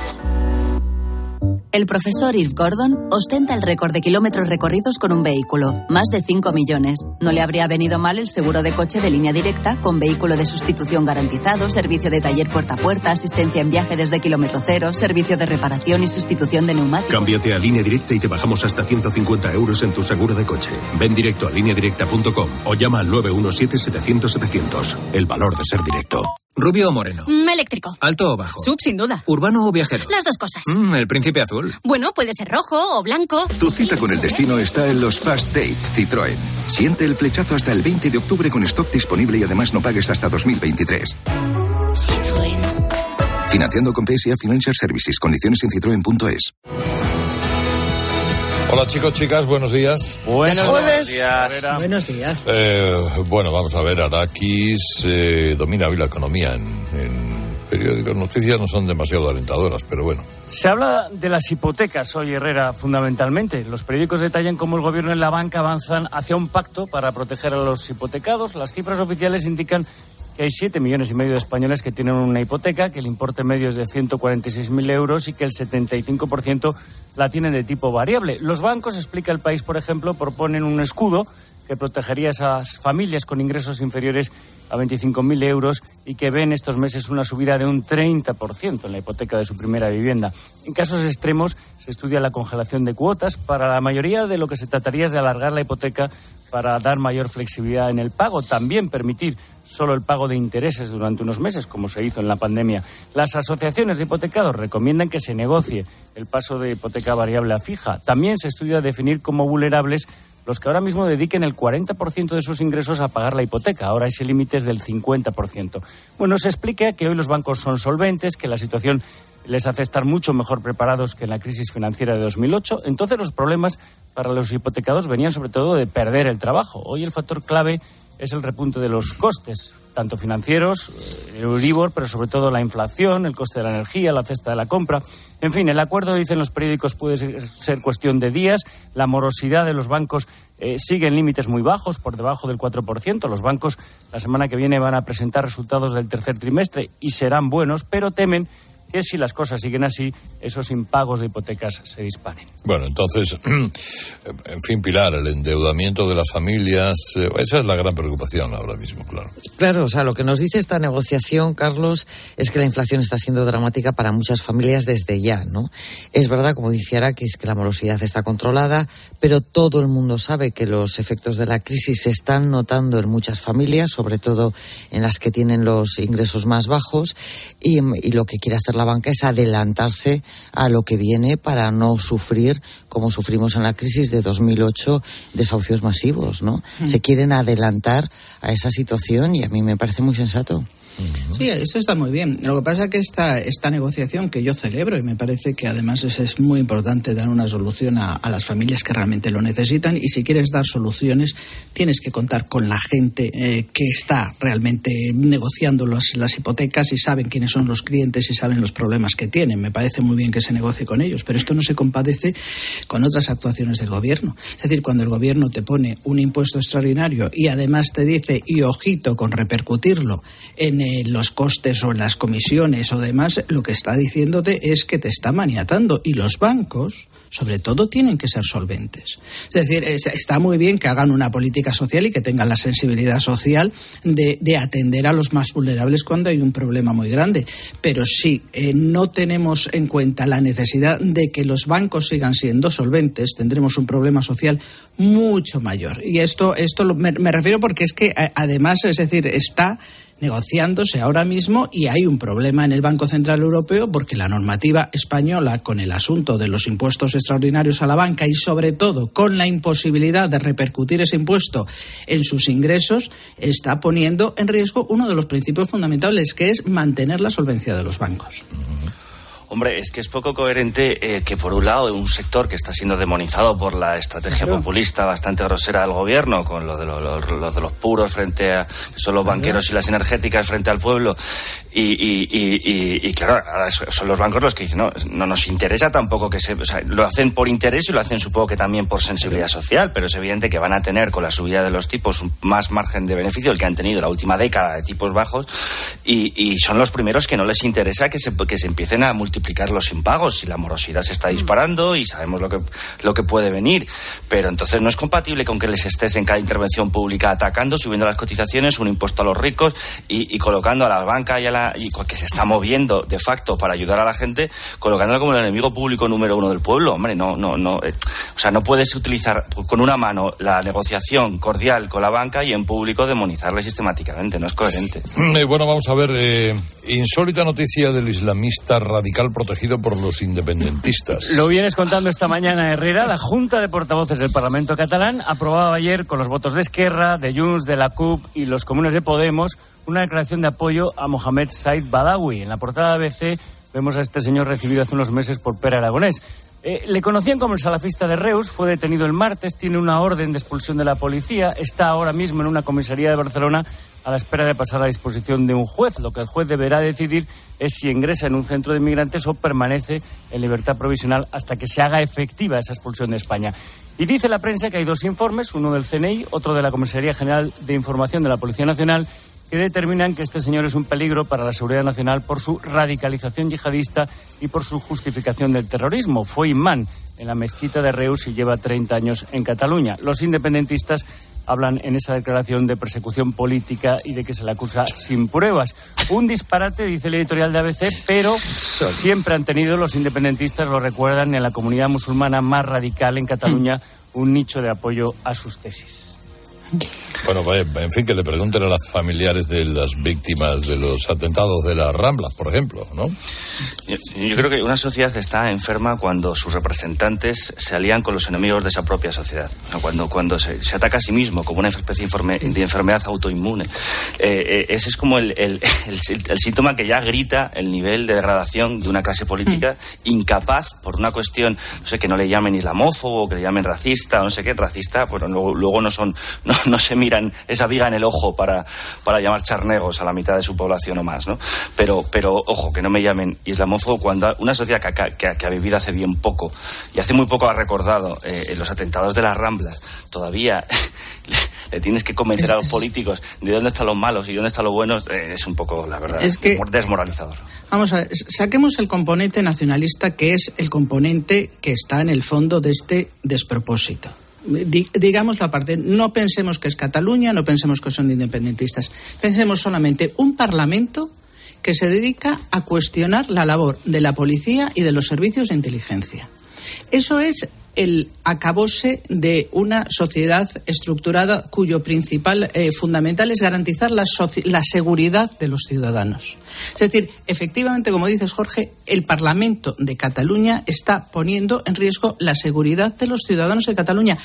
El profesor Irv Gordon ostenta el récord de kilómetros recorridos con un vehículo, más de cinco millones. No le habría venido mal el seguro de coche de Línea Directa, con vehículo de sustitución garantizado, servicio de taller puerta a puerta, asistencia en viaje desde kilómetro cero, servicio de reparación y sustitución de neumáticos. Cámbiate a Línea Directa y te bajamos hasta ciento cincuenta euros en tu seguro de coche. Ven directo a línea directa punto com o llama al nueve uno siete setecientos setecientos. El valor de ser directo. ¿Rubio o moreno? Mm, eléctrico. ¿Alto o bajo? Sub, sin duda. ¿Urbano o viajero? Las dos cosas. Mm, ¿El príncipe azul? Bueno, puede ser rojo o blanco. Tu cita con el destino está en los Fast Dates Citroën. Siente el flechazo hasta el veinte de octubre con stock disponible y además no pagues hasta dos mil veintitrés. Citroën. Financiando con P S A Financial Services. Condiciones en citroen punto es. Hola chicos, chicas, buenos días. Buenos, buenos días. Buenos días. Eh, bueno, vamos a ver, Arakis eh, domina hoy la economía. En, en periódicos, noticias no son demasiado alentadoras, pero bueno. Se habla de las hipotecas hoy, Herrera, fundamentalmente. Los periódicos detallan cómo el gobierno y la banca avanzan hacia un pacto para proteger a los hipotecados. Las cifras oficiales indican que hay siete millones y medio de españoles que tienen una hipoteca, que el importe medio es de ciento cuarenta y seis mil euros y que el setenta y cinco por ciento la tienen de tipo variable. Los bancos, explica El País, por ejemplo, proponen un escudo que protegería a esas familias con ingresos inferiores a veinticinco mil euros y que ven estos meses una subida de un treinta por ciento en la hipoteca de su primera vivienda. En casos extremos se estudia la congelación de cuotas. Para la mayoría de lo que se trataría es de alargar la hipoteca para dar mayor flexibilidad en el pago. También permitir solo el pago de intereses durante unos meses, como se hizo en la pandemia. Las asociaciones de hipotecados recomiendan que se negocie el paso de hipoteca variable a fija. También se estudia definir como vulnerables los que ahora mismo dediquen el cuarenta por ciento de sus ingresos a pagar la hipoteca. Ahora ese límite es del cincuenta por ciento. Bueno, se explica que hoy los bancos son solventes, que la situación les hace estar mucho mejor preparados que en la crisis financiera de dos mil ocho. Entonces los problemas para los hipotecados venían sobre todo de perder el trabajo. Hoy el factor clave es el repunte de los costes, tanto financieros, el Euribor, pero sobre todo la inflación, el coste de la energía, la cesta de la compra. En fin, el acuerdo, dicen los periódicos, puede ser cuestión de días. La morosidad de los bancos eh, sigue en límites muy bajos, por debajo del cuatro por ciento. Los bancos la semana que viene van a presentar resultados del tercer trimestre y serán buenos, pero temen que si las cosas siguen así, esos impagos de hipotecas se disparen. Bueno, entonces, en fin, Pilar, el endeudamiento de las familias, eh, esa es la gran preocupación ahora mismo, claro. Claro, o sea, lo que nos dice esta negociación, Carlos, es que la inflación está siendo dramática para muchas familias desde ya, ¿no? Es verdad, como dice Arakis, que la morosidad está controlada, pero todo el mundo sabe que los efectos de la crisis se están notando en muchas familias, sobre todo en las que tienen los ingresos más bajos, y, y lo que quiere hacer la banca es adelantarse a lo que viene para no sufrir como sufrimos en la crisis de dos mil ocho, desahucios masivos, ¿no? Mm. Se quieren adelantar a esa situación y a mí me parece muy sensato. Sí, eso está muy bien. Lo que pasa es que esta, esta negociación que yo celebro, y me parece que además es, es muy importante dar una solución a, a las familias que realmente lo necesitan, y si quieres dar soluciones tienes que contar con la gente eh, que está realmente negociando los, las hipotecas y saben quiénes son los clientes y saben los problemas que tienen. Me parece muy bien que se negocie con ellos, pero esto no se compadece con otras actuaciones del gobierno. Es decir, cuando el gobierno te pone un impuesto extraordinario y además te dice, y ojito con repercutirlo en eh, los costes o en las comisiones o demás, lo que está diciéndote es que te está maniatando, y los bancos sobre todo tienen que ser solventes. Es decir, es, está muy bien que hagan una política social y que tengan la sensibilidad social de, de atender a los más vulnerables cuando hay un problema muy grande, pero si eh, no tenemos en cuenta la necesidad de que los bancos sigan siendo solventes, tendremos un problema social mucho mayor. Y esto, esto lo, me, me refiero porque es que además, es decir, está negociándose ahora mismo, y hay un problema en el Banco Central Europeo porque la normativa española, con el asunto de los impuestos extraordinarios a la banca y sobre todo con la imposibilidad de repercutir ese impuesto en sus ingresos, está poniendo en riesgo uno de los principios fundamentales, que es mantener la solvencia de los bancos. Hombre, es que es poco coherente eh, que por un lado un sector que está siendo demonizado por la estrategia claro. populista bastante grosera del gobierno, con lo de, lo, lo, lo de los puros frente a, que son los banqueros y las energéticas frente al pueblo, y, y, y, y, y claro, son los bancos los que dicen, no, no nos interesa tampoco que se, o sea, lo hacen por interés y lo hacen supongo que también por sensibilidad social, pero es evidente que van a tener con la subida de los tipos más margen de beneficio del que han tenido la última década de tipos bajos, y, y son los primeros que no les interesa que se, que se empiecen a multiplicar los impagos, si la morosidad se está disparando y sabemos lo que, lo que puede venir, pero entonces no es compatible con que les estés en cada intervención pública atacando, subiendo las cotizaciones, un impuesto a los ricos y, y colocando a la banca y a la y que se está moviendo de facto para ayudar a la gente, colocándola como el enemigo público número uno del pueblo. Hombre, no, no, no, eh, o sea, no puedes utilizar con una mano la negociación cordial con la banca y en público demonizarle sistemáticamente, no es coherente. Eh, bueno, vamos a ver, eh, insólita noticia del islamista radical protegido por los independentistas. Lo vienes contando esta mañana, Herrera. La Junta de Portavoces del Parlamento catalán aprobaba ayer, con los votos de Esquerra, de Junts, de la C U P y los comunes de Podemos, una declaración de apoyo a Mohamed Said Badawi. En la portada de A B C vemos a este señor recibido hace unos meses por Pere Aragonés. Eh, le conocían como el salafista de Reus, fue detenido el martes, tiene una orden de expulsión de la policía, está ahora mismo en una comisaría de Barcelona a la espera de pasar a disposición de un juez. Lo que el juez deberá decidir es si ingresa en un centro de inmigrantes o permanece en libertad provisional hasta que se haga efectiva esa expulsión de España. Y dice la prensa que hay dos informes, uno del C N I, otro de la Comisaría General de Información de la Policía Nacional, que determinan que este señor es un peligro para la seguridad nacional por su radicalización yihadista y por su justificación del terrorismo. Fue imán en la mezquita de Reus y lleva treinta años en Cataluña. Los independentistas hablan en esa declaración de persecución política y de que se le acusa sin pruebas. Un disparate, dice el editorial de A B C, pero siempre han tenido, los independentistas lo recuerdan, en la comunidad musulmana más radical en Cataluña, un nicho de apoyo a sus tesis. Bueno, en fin, que le pregunten a las familiares de las víctimas de los atentados de las Ramblas, por ejemplo, ¿no? Yo, yo creo que una sociedad está enferma cuando sus representantes se alían con los enemigos de esa propia sociedad. Cuando, cuando se, se ataca a sí mismo como una especie de enfermedad autoinmune. Eh, eh, ese es como el, el, el, el síntoma que ya grita el nivel de degradación de una clase política mm. incapaz por una cuestión, no sé, que no le llamen islamófobo, que le llamen racista, no sé qué, racista, bueno, luego, luego no son, no, no se miran esa viga en el ojo para, para llamar charnegos a la mitad de su población o más, ¿no? Pero, pero ojo, que no me llamen islamófobo cuando una sociedad que, que, que ha vivido hace bien poco, y hace muy poco ha recordado eh, los atentados de las Ramblas, todavía le, le tienes que comentar a los políticos de dónde están los malos y dónde están los buenos, eh, es un poco, la verdad, es que desmoralizador. Vamos a ver, saquemos el componente nacionalista, que es el componente que está en el fondo de este despropósito. Digámoslo aparte, no pensemos que es Cataluña, no pensemos que son independentistas, pensemos solamente un parlamento que se dedica a cuestionar la labor de la policía y de los servicios de inteligencia. Eso es el acabose de una sociedad estructurada cuyo principal eh, fundamental es garantizar la, soci- la seguridad de los ciudadanos. Es decir, efectivamente, como dices, Jorge, el Parlamento de Cataluña está poniendo en riesgo la seguridad de los ciudadanos de Cataluña.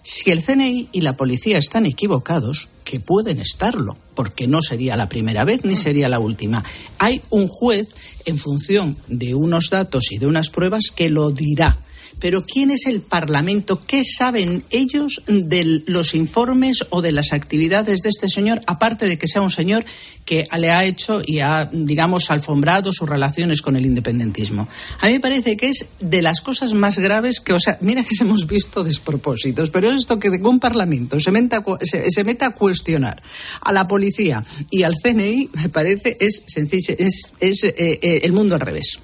Si el C N I y la policía están equivocados, que pueden estarlo, porque no sería la primera vez ni sería la última, hay un juez, en función de unos datos y de unas pruebas, que lo dirá. Pero ¿quién es el Parlamento? ¿Qué saben ellos de los informes o de las actividades de este señor, aparte de que sea un señor que le ha hecho y ha, digamos, alfombrado sus relaciones con el independentismo? A mí me parece que es de las cosas más graves que, o sea, mira que hemos visto despropósitos, pero esto que un Parlamento se meta, se, se meta a cuestionar a la policía y al C N I, me parece, es sencillo, es, es eh, eh, el mundo al revés.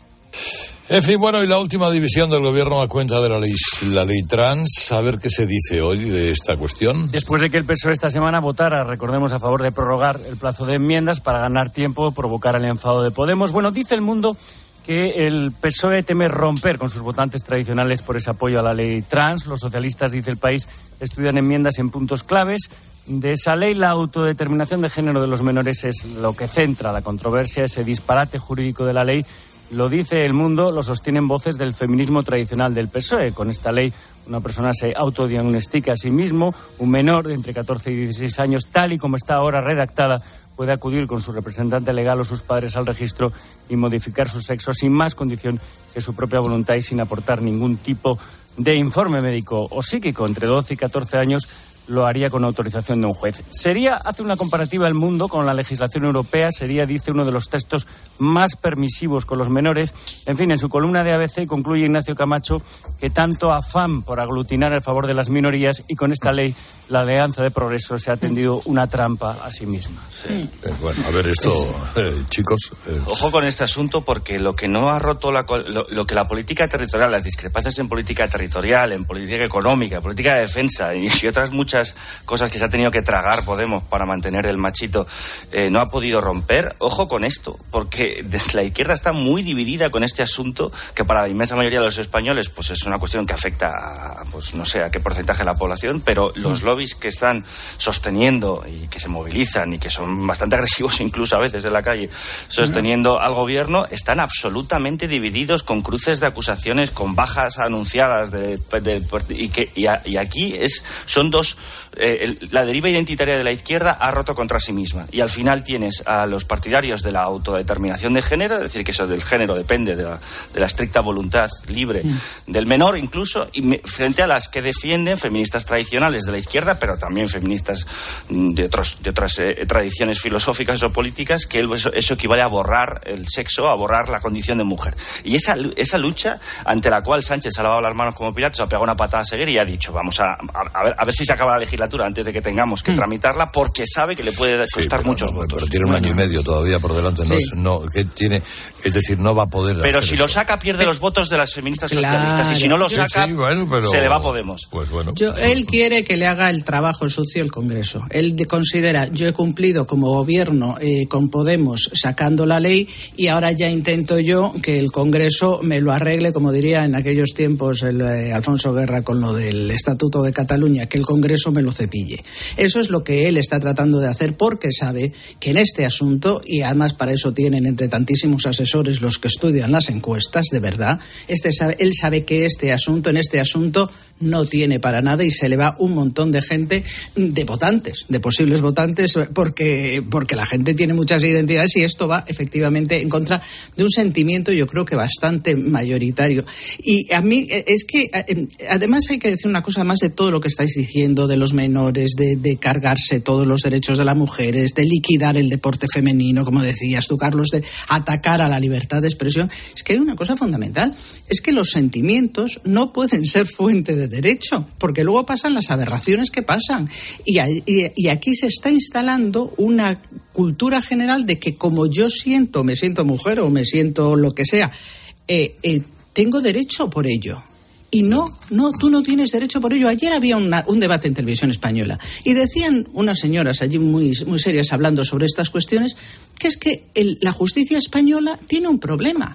En fin, bueno, y la última división del gobierno a cuenta de la ley, la ley trans. A ver qué se dice hoy de esta cuestión. Después de que el P S O E esta semana votara, recordemos, a favor de prorrogar el plazo de enmiendas para ganar tiempo, provocar el enfado de Podemos. Bueno, dice El Mundo que el P S O E teme romper con sus votantes tradicionales por ese apoyo a la ley trans. Los socialistas, dice El País, estudian enmiendas en puntos claves de esa ley. La autodeterminación de género de los menores es lo que centra la controversia, ese disparate jurídico de la ley. Lo dice El Mundo, lo sostienen voces del feminismo tradicional del P S O E. Con esta ley, una persona se autodiagnostica a sí mismo. Un menor de entre catorce y dieciséis años, tal y como está ahora redactada, puede acudir con su representante legal o sus padres al registro y modificar su sexo sin más condición que su propia voluntad y sin aportar ningún tipo de informe médico o psíquico. Entre doce y catorce años lo haría con autorización de un juez. Sería, hace una comparativa El Mundo con la legislación europea, sería, dice, uno de los textos más permisivos con los menores. En fin, en su columna de A B C concluye Ignacio Camacho que tanto afán por aglutinar el favor de las minorías y con esta ley la Alianza de Progreso se ha tendido una trampa a sí misma. Sí. Eh, bueno, a ver esto, eh, chicos. Eh. Ojo con este asunto, porque lo que no ha roto la, lo, lo que la política territorial, las discrepancias en política territorial, en política económica, política de defensa y, y otras muchas cosas que se ha tenido que tragar Podemos para mantener el machito, eh, no ha podido romper. Ojo con esto, porque la izquierda está muy dividida con este asunto, que para la inmensa mayoría de los españoles pues es una cuestión que afecta a, pues no sé a qué porcentaje de la población, pero los lobbies que están sosteniendo y que se movilizan y que son bastante agresivos incluso a veces en la calle, sosteniendo al gobierno, están absolutamente divididos, con cruces de acusaciones, con bajas anunciadas de, de, de, y que y, a, y aquí es son dos eh, el, la deriva identitaria de la izquierda ha roto contra sí misma, y al final tienes a los partidarios de la autodeterminación de género, es decir, que eso del género depende de la, de la estricta voluntad libre mm. del menor incluso, y me, frente a las que defienden feministas tradicionales de la izquierda, pero también feministas de otros de otras eh, tradiciones filosóficas o políticas, que eso, eso equivale a borrar el sexo, a borrar la condición de mujer. Y esa, esa lucha, ante la cual Sánchez se ha lavado las manos como Pilatos, ha pegado una patada a seguir y ha dicho, vamos a, a, a, ver, a ver si se acaba la legislatura antes de que tengamos que mm. tramitarla, porque sabe que le puede costar sí, muchos no, votos. Pero tiene un año y medio todavía por delante, no, sí. es, no que tiene, es decir, no va a poder. Pero si eso. lo saca, pierde los votos de las feministas claro. socialistas, y si no lo saca, sí, sí, bueno, pero, se le va a Podemos. Pues bueno. Yo, él quiere que le haga el trabajo sucio el Congreso. Él considera, yo he cumplido como gobierno eh, con Podemos sacando la ley, y ahora ya intento yo que el Congreso me lo arregle, como diría en aquellos tiempos el eh, Alfonso Guerra con lo del Estatuto de Cataluña, que el Congreso me lo cepille. Eso es lo que él está tratando de hacer, porque sabe que en este asunto, y además para eso tienen entre tantísimos asesores los que estudian las encuestas, de verdad, este sabe, él sabe que este asunto, en este asunto no tiene para nada, y se le va un montón de gente, de votantes, de posibles votantes, porque, porque la gente tiene muchas identidades, y esto va efectivamente en contra de un sentimiento, yo creo que bastante mayoritario. Y a mí es que además hay que decir una cosa más de todo lo que estáis diciendo de los menores, de, de cargarse todos los derechos de las mujeres, de liquidar el deporte femenino, como decías tú, Carlos, de atacar a la libertad de expresión. Es que hay una cosa fundamental, es que los sentimientos no pueden ser fuente de derecho, porque luego pasan las aberraciones que pasan, y, y, y aquí se está instalando una cultura general de que como yo siento, me siento mujer o me siento lo que sea, eh, eh, tengo derecho por ello. Y no, no, tú no tienes derecho por ello. Ayer había una, un debate en Televisión Española y decían unas señoras allí muy, muy serias hablando sobre estas cuestiones, que es que el, la justicia española tiene un problema.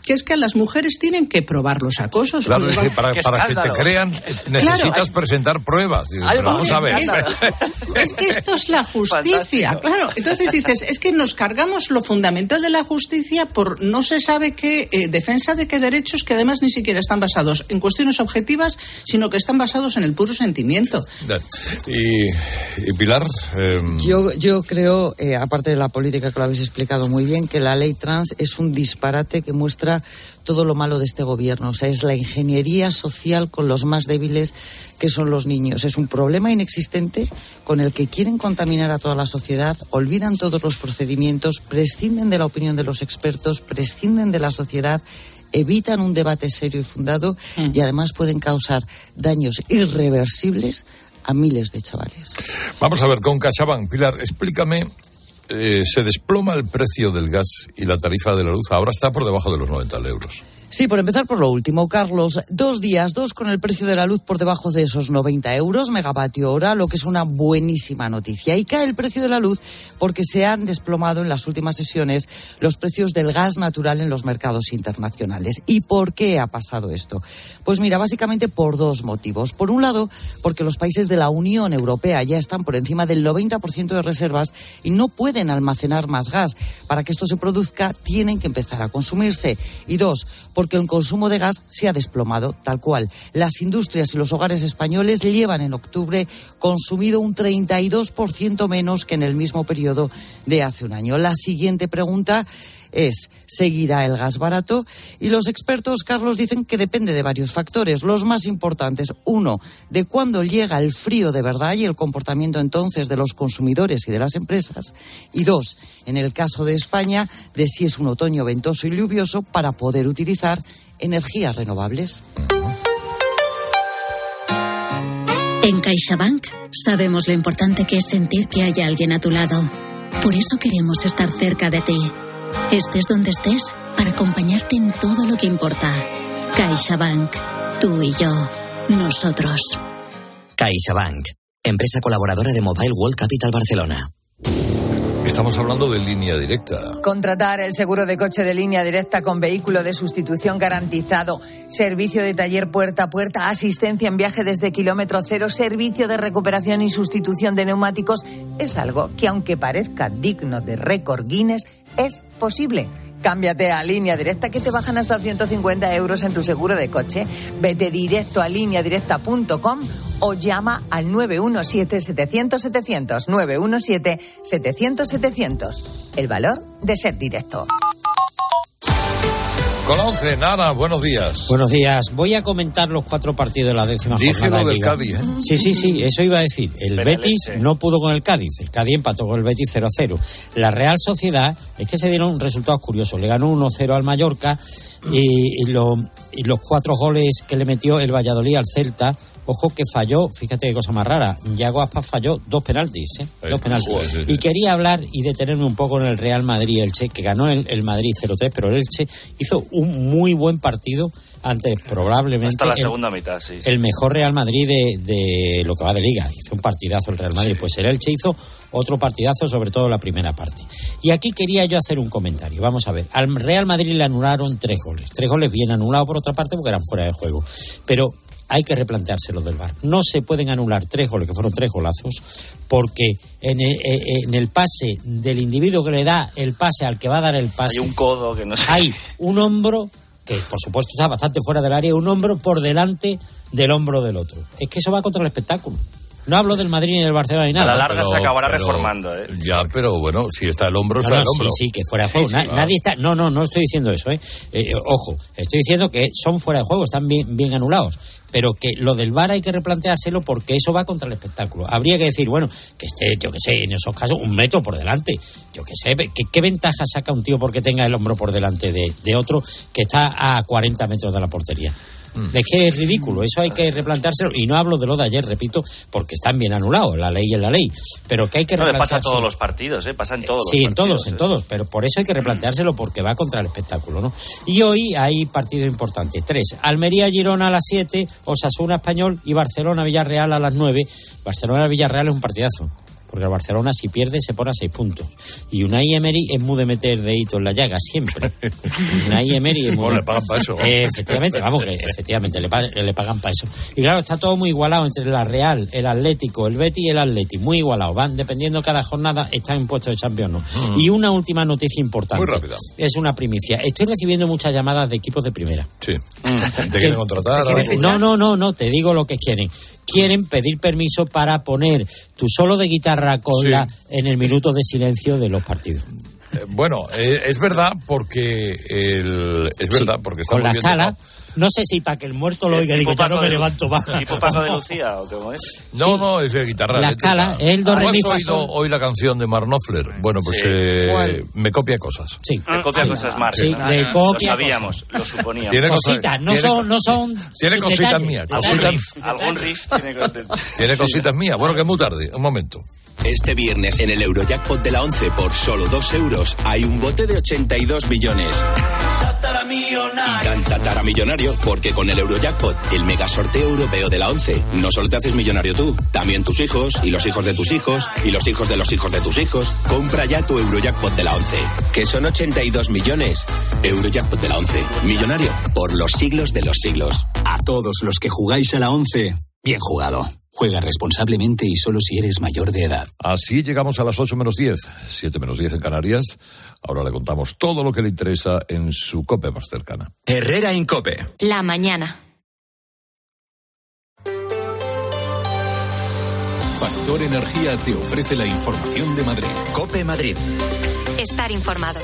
que es que las mujeres tienen que probar los acosos. Claro, es que para, para que te crean necesitas claro, presentar pruebas. Digo, pero vamos a ver. Es que esto es la justicia, Fantástico. Claro. Entonces dices, es que nos cargamos lo fundamental de la justicia por no se sabe qué eh, defensa de qué derechos que además ni siquiera están basados en cuestiones objetivas, sino que están basados en el puro sentimiento. Y, y Pilar, eh... yo yo creo, eh, aparte de la política que lo habéis explicado muy bien, que la ley trans es un disparate que muestra todo lo malo de este gobierno. O sea, es la ingeniería social con los más débiles, que son los niños. Es un problema inexistente con el que quieren contaminar a toda la sociedad, olvidan todos los procedimientos, prescinden de la opinión de los expertos, prescinden de la sociedad, evitan un debate serio y fundado mm. y además pueden causar daños irreversibles a miles de chavales. Vamos a ver, con CaixaBank. Pilar, explícame, eh, se desploma el precio del gas y la tarifa de la luz, ahora está por debajo de los noventa euros. Sí, por empezar por lo último, Carlos, dos días, dos con el precio de la luz por debajo de esos noventa euros megavatio hora, lo que es una buenísima noticia. Y cae el precio de la luz porque se han desplomado en las últimas sesiones los precios del gas natural en los mercados internacionales. ¿Y por qué ha pasado esto? Pues mira, básicamente por dos motivos. Por un lado, porque los países de la Unión Europea ya están por encima del noventa por ciento de reservas y no pueden almacenar más gas. Para que esto se produzca, tienen que empezar a consumirse. Y dos, porque el consumo de gas se ha desplomado, tal cual. Las industrias y los hogares españoles llevan en octubre consumido un treinta y dos por ciento menos que en el mismo periodo de hace un año. La siguiente pregunta es, ¿seguirá el gas barato? Y los expertos, Carlos, dicen que depende de varios factores. Los más importantes, uno, de cuándo llega el frío de verdad y el comportamiento entonces de los consumidores y de las empresas. Y dos, en el caso de España, de si es un otoño ventoso y lluvioso para poder utilizar energías renovables. En CaixaBank sabemos lo importante que es sentir que hay alguien a tu lado. Por eso queremos estar cerca de ti. Estés donde estés, para acompañarte en todo lo que importa. CaixaBank. Tú y yo. Nosotros. CaixaBank. Empresa colaboradora de Mobile World Capital Barcelona. Estamos hablando de Línea Directa. Contratar el seguro de coche de Línea Directa con vehículo de sustitución garantizado, servicio de taller puerta a puerta, asistencia en viaje desde kilómetro cero, servicio de recuperación y sustitución de neumáticos, es algo que, aunque parezca digno de récord Guinness, es posible. Cámbiate a Línea Directa, que te bajan hasta ciento cincuenta euros en tu seguro de coche. Vete directo a línea directa punto com o llama al nueve uno siete, setecientos, setecientos, nueve uno siete, setecientos, setecientos. El valor de ser directo. Con once, Nara, buenos días. Buenos días. Voy a comentar los cuatro partidos de la décima Dije jornada. Dije lo de del Liga. Cádiz, ¿eh? Sí, sí, sí, eso iba a decir. El Pero Betis leche. no pudo con el Cádiz. El Cádiz empató con el Betis cero a cero. La Real Sociedad, es que se dieron resultados curiosos. Le ganó uno cero al Mallorca y, y, lo, y los cuatro goles que le metió el Valladolid al Celta. Ojo que falló, fíjate qué cosa más rara, Yago Aspas falló dos penaltis, ¿eh? Eh, dos penaltis. joder, sí, sí. Y quería hablar y detenerme un poco en el Real Madrid-Elche, que ganó el, el Madrid cero tres, pero el Elche hizo un muy buen partido ante probablemente hasta la el, segunda mitad, sí. el mejor Real Madrid de, de lo que va de Liga. Hizo un partidazo el Real Madrid, sí. Pues el Elche hizo otro partidazo, sobre todo la primera parte. Y aquí quería yo hacer un comentario. Vamos a ver, al Real Madrid le anularon tres goles, tres goles bien anulados por otra parte porque eran fuera de juego, pero hay que replantearse lo del V A R. No se pueden anular tres goles, que fueron tres golazos, porque en el, en el pase del individuo que le da el pase al que va a dar el pase, hay un codo que no sé. Hay un hombro, que por supuesto está bastante fuera del área, un hombro por delante del hombro del otro. Es que eso va contra el espectáculo. No hablo del Madrid ni del Barcelona ni nada. A la larga pero, se acabará pero, reformando, ¿eh? Ya, pero bueno, si está el hombro, no, está no, el hombro. Sí, sí, que fuera de juego. Sí, sí, Na, nadie está. No, no, no estoy diciendo eso, ¿eh? eh ojo, estoy diciendo que son fuera de juego, están bien, bien anulados. Pero que lo del V A R hay que replanteárselo porque eso va contra el espectáculo. Habría que decir, bueno, que esté, yo que sé, en esos casos, un metro por delante. Yo que sé, ¿qué, qué ventaja saca un tío porque tenga el hombro por delante de, de otro que está a cuarenta metros de la portería? Es que es ridículo, eso hay que replanteárselo. Y no hablo de lo de ayer, repito, porque están bien anulados, la ley es la ley. Pero que hay que no, replantearse. pasa a todos los partidos, ¿eh? Pasa en todos sí, los en partidos. Sí, en todos, en todos. Pero por eso hay que replanteárselo porque va contra el espectáculo, ¿no? Y hoy hay partidos importantes. Tres. Almería-Girona a las siete, Osasuna-Español y Barcelona-Villarreal a las nueve. Barcelona-Villarreal es un partidazo. porque el Barcelona si pierde se pone a seis puntos. Y Unai Emery es muy de meter dedito en la llaga, siempre. Unai Emery es muy... Bueno, le pagan para eso. Eh, efectivamente, vamos, que efectivamente le, pa- le pagan para eso. Y claro, está todo muy igualado entre la Real, el Atlético, el Betis y el Atleti, muy igualado. Van dependiendo cada jornada, están en puestos de Champions, ¿no? Uh-huh. Y una última noticia importante. Muy rápida. Es una primicia. Estoy recibiendo muchas llamadas de equipos de primera. Sí. Mm. ¿Te quieren contratar? ¿Te quieren no, no, no, no, te digo lo que quieren. Quieren pedir permiso para poner tu solo de guitarra con sí. la en el minuto de silencio de los partidos. Eh, bueno, eh, es verdad porque el, es verdad sí, porque con la viendo, escala. ¿no? No sé si para que el muerto lo oiga, digo, ya no me levanto más. ¿Tipo Paco de Lucía o cómo es? No, sí. no, es de guitarra. La escala, es el do, re, mi, fa, ¿Has oído hoy la canción de Mark Knopfler? Bueno, pues sí. eh, me copia cosas. Sí. Me copia sí. cosas, Mark. Sí, ¿no? le copia lo sabíamos, cosas. lo suponíamos. Tiene cositas, no tiene, son... No son tiene cositas detalles, mías. Algún Cositas, riff, algún riff tiene, tiene cositas sí. mías. Bueno, que es muy tarde. Un momento. Este viernes en el Eurojackpot de la once por solo dos euros hay un bote de ochenta y dos millones. Y tan tataramillonario porque con el Eurojackpot, el mega sorteo europeo de la once, no solo te haces millonario tú, también tus hijos y los hijos de tus hijos y los hijos de los hijos de tus hijos. Compra ya tu Eurojackpot de la once, que son ochenta y dos millones. Eurojackpot de la once, millonario por los siglos de los siglos. A todos los que jugáis a la once, bien jugado. Juega responsablemente y solo si eres mayor de edad. Así llegamos a las ocho menos diez, siete menos diez en Canarias. Ahora le contamos todo lo que le interesa en su COPE más cercana. Herrera Incope. La mañana. Factor Energía te ofrece la información de Madrid. COPE Madrid. Estar informado.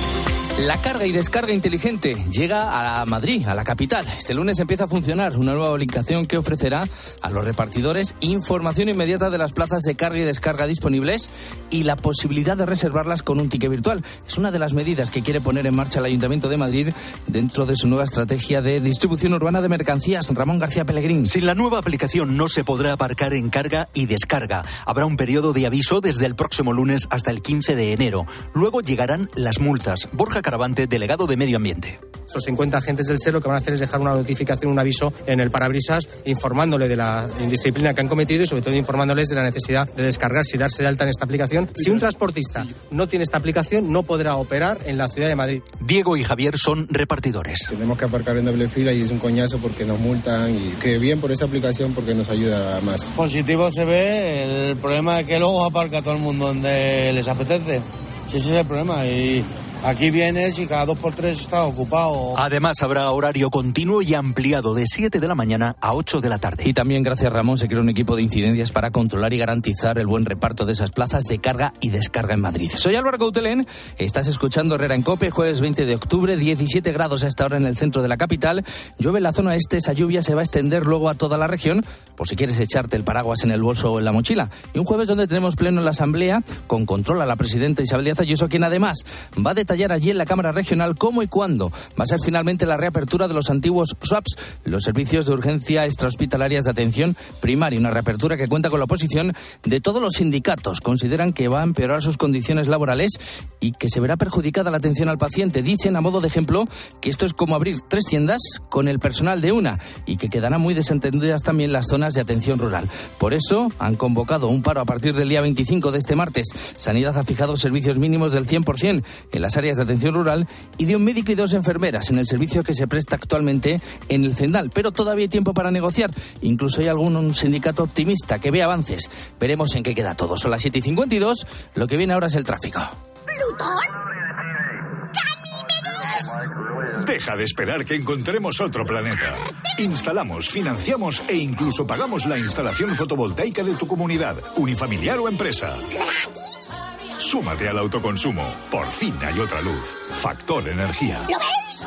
La carga y descarga inteligente llega a Madrid, a la capital. Este lunes empieza a funcionar una nueva aplicación que ofrecerá a los repartidores información inmediata de las plazas de carga y descarga disponibles y la posibilidad de reservarlas con un ticket virtual. Es una de las medidas que quiere poner en marcha el Ayuntamiento de Madrid dentro de su nueva estrategia de distribución urbana de mercancías. Ramón García Pellegrín. Sin la nueva aplicación no se podrá aparcar en carga y descarga. Habrá un periodo de aviso desde el próximo lunes hasta el quince de enero. Luego llegarán las multas. Borja Caravante, delegado de Medio Ambiente. Esos cincuenta agentes del SER lo que van a hacer es dejar una notificación, un aviso en el parabrisas informándole de la indisciplina que han cometido y sobre todo informándoles de la necesidad de descargarse y darse de alta en esta aplicación. Si un transportista no tiene esta aplicación, no podrá operar en la ciudad de Madrid. Diego y Javier son repartidores. Tenemos que aparcar en doble fila y es un coñazo porque nos multan y que bien por esa aplicación porque nos ayuda más. Positivo se ve, el problema es que luego aparca todo el mundo donde les apetece. Ese es el problema y... Aquí vienes y cada dos por tres está ocupado. Además habrá horario continuo y ampliado de siete de la mañana a ocho de la tarde. Y también, gracias Ramón, se crea un equipo de incidencias para controlar y garantizar el buen reparto de esas plazas de carga y descarga en Madrid. Soy Álvaro Coutelén, estás escuchando Herrera en COPE, jueves veinte de octubre, diecisiete grados a esta hora en el centro de la capital. Llueve en la zona este, esa lluvia se va a extender luego a toda la región, por si quieres echarte el paraguas en el bolso o en la mochila. Y un jueves donde tenemos pleno en la Asamblea, con control a la presidenta Isabel Díaz Ayuso, quien además va a detallar allí en la Cámara Regional cómo y cuándo va a ser finalmente la reapertura de los antiguos S W A Ps, los servicios de urgencia extrahospitalarias de atención primaria, una reapertura que cuenta con la oposición de todos los sindicatos. Consideran que va a empeorar sus condiciones laborales y que se verá perjudicada la atención al paciente. Dicen, a modo de ejemplo, que esto es como abrir tres tiendas con el personal de una y que quedarán muy desentendidas también las zonas de atención rural. Por eso han convocado un paro a partir del día veinticinco de este martes. Sanidad ha fijado servicios mínimos del cien por ciento en las áreas de atención rural y de un médico y dos enfermeras en el servicio que se presta actualmente en el Cendal. Pero todavía hay tiempo para negociar. Incluso hay algún sindicato optimista que ve avances. Veremos en qué queda todo. Son las siete y cincuenta y dos. Lo que viene ahora es el tráfico. ¿Plutón? Deja de esperar que encontremos otro planeta. Instalamos, financiamos e incluso pagamos la instalación fotovoltaica de tu comunidad, unifamiliar o empresa. Súmate al autoconsumo. Por fin hay otra luz. Factor Energía. ¿Lo veis?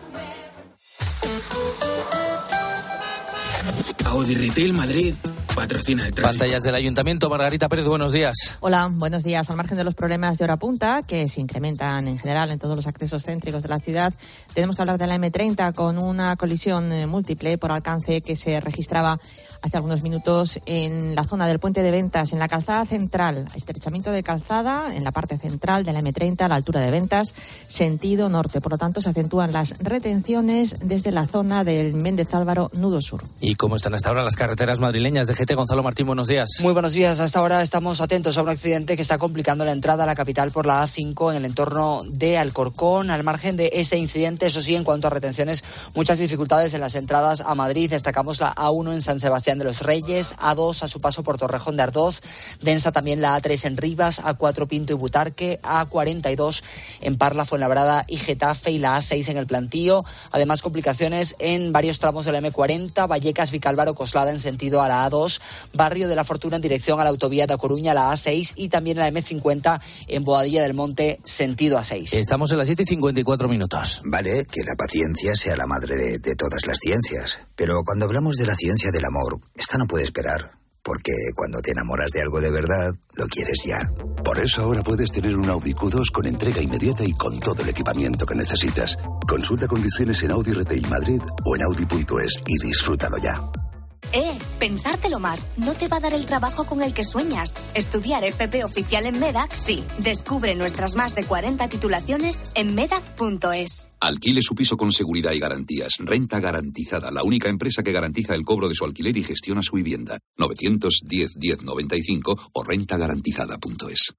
Audi Retail Madrid patrocina el tráfico. Pantallas del Ayuntamiento. Margarita Pérez, buenos días. Hola, buenos días. Al margen de los problemas de hora punta, que se incrementan en general en todos los accesos céntricos de la ciudad, tenemos que hablar de la eme treinta con una colisión múltiple por alcance que se registraba hace algunos minutos en la zona del puente de Ventas, en la calzada central, estrechamiento de calzada en la parte central de la eme treinta a la altura de Ventas, sentido norte. Por lo tanto, se acentúan las retenciones desde la zona del Méndez Álvaro, nudo sur. ¿Y cómo están hasta ahora las carreteras madrileñas de G T? Gonzalo Martín, buenos días. Muy buenos días. Hasta ahora estamos atentos a un accidente que está complicando la entrada a la capital por la A cinco en el entorno de Alcorcón. Al margen de ese incidente, eso sí, en cuanto a retenciones, muchas dificultades en las entradas a Madrid. Destacamos la A uno en San Sebastián de los Reyes, A dos a su paso por Torrejón de Ardoz, densa también la A tres en Rivas, A cuatro Pinto y Butarque, A cuarenta y dos en Parla, Fuenlabrada y Getafe y la A seis en el Plantío. Además, complicaciones en varios tramos de la eme cuarenta, Vallecas, Vicálvaro, Coslada en sentido a la A dos, Barrio de la Fortuna en dirección a la autovía de A Coruña, la A seis y también la eme cincuenta en Boadilla del Monte, sentido A seis. Estamos en las siete y cincuenta y cuatro minutos. Vale, que la paciencia sea la madre de, de todas las ciencias. Pero cuando hablamos de la ciencia del amor, esta no puede esperar. Porque cuando te enamoras de algo de verdad, lo quieres ya. Por eso ahora puedes tener un Audi Q dos con entrega inmediata y con todo el equipamiento que necesitas. Consulta condiciones en Audi Retail Madrid o en audi punto es y disfrútalo ya. Eh, pensártelo más. No te va a dar el trabajo con el que sueñas. Estudiar F P oficial en MEDAC, sí. Descubre nuestras más de cuarenta titulaciones en medac punto es. Alquile su piso con seguridad y garantías. Renta Garantizada, la única empresa que garantiza el cobro de su alquiler y gestiona su vivienda. novecientos diez diez noventa y cinco o renta garantizada punto es.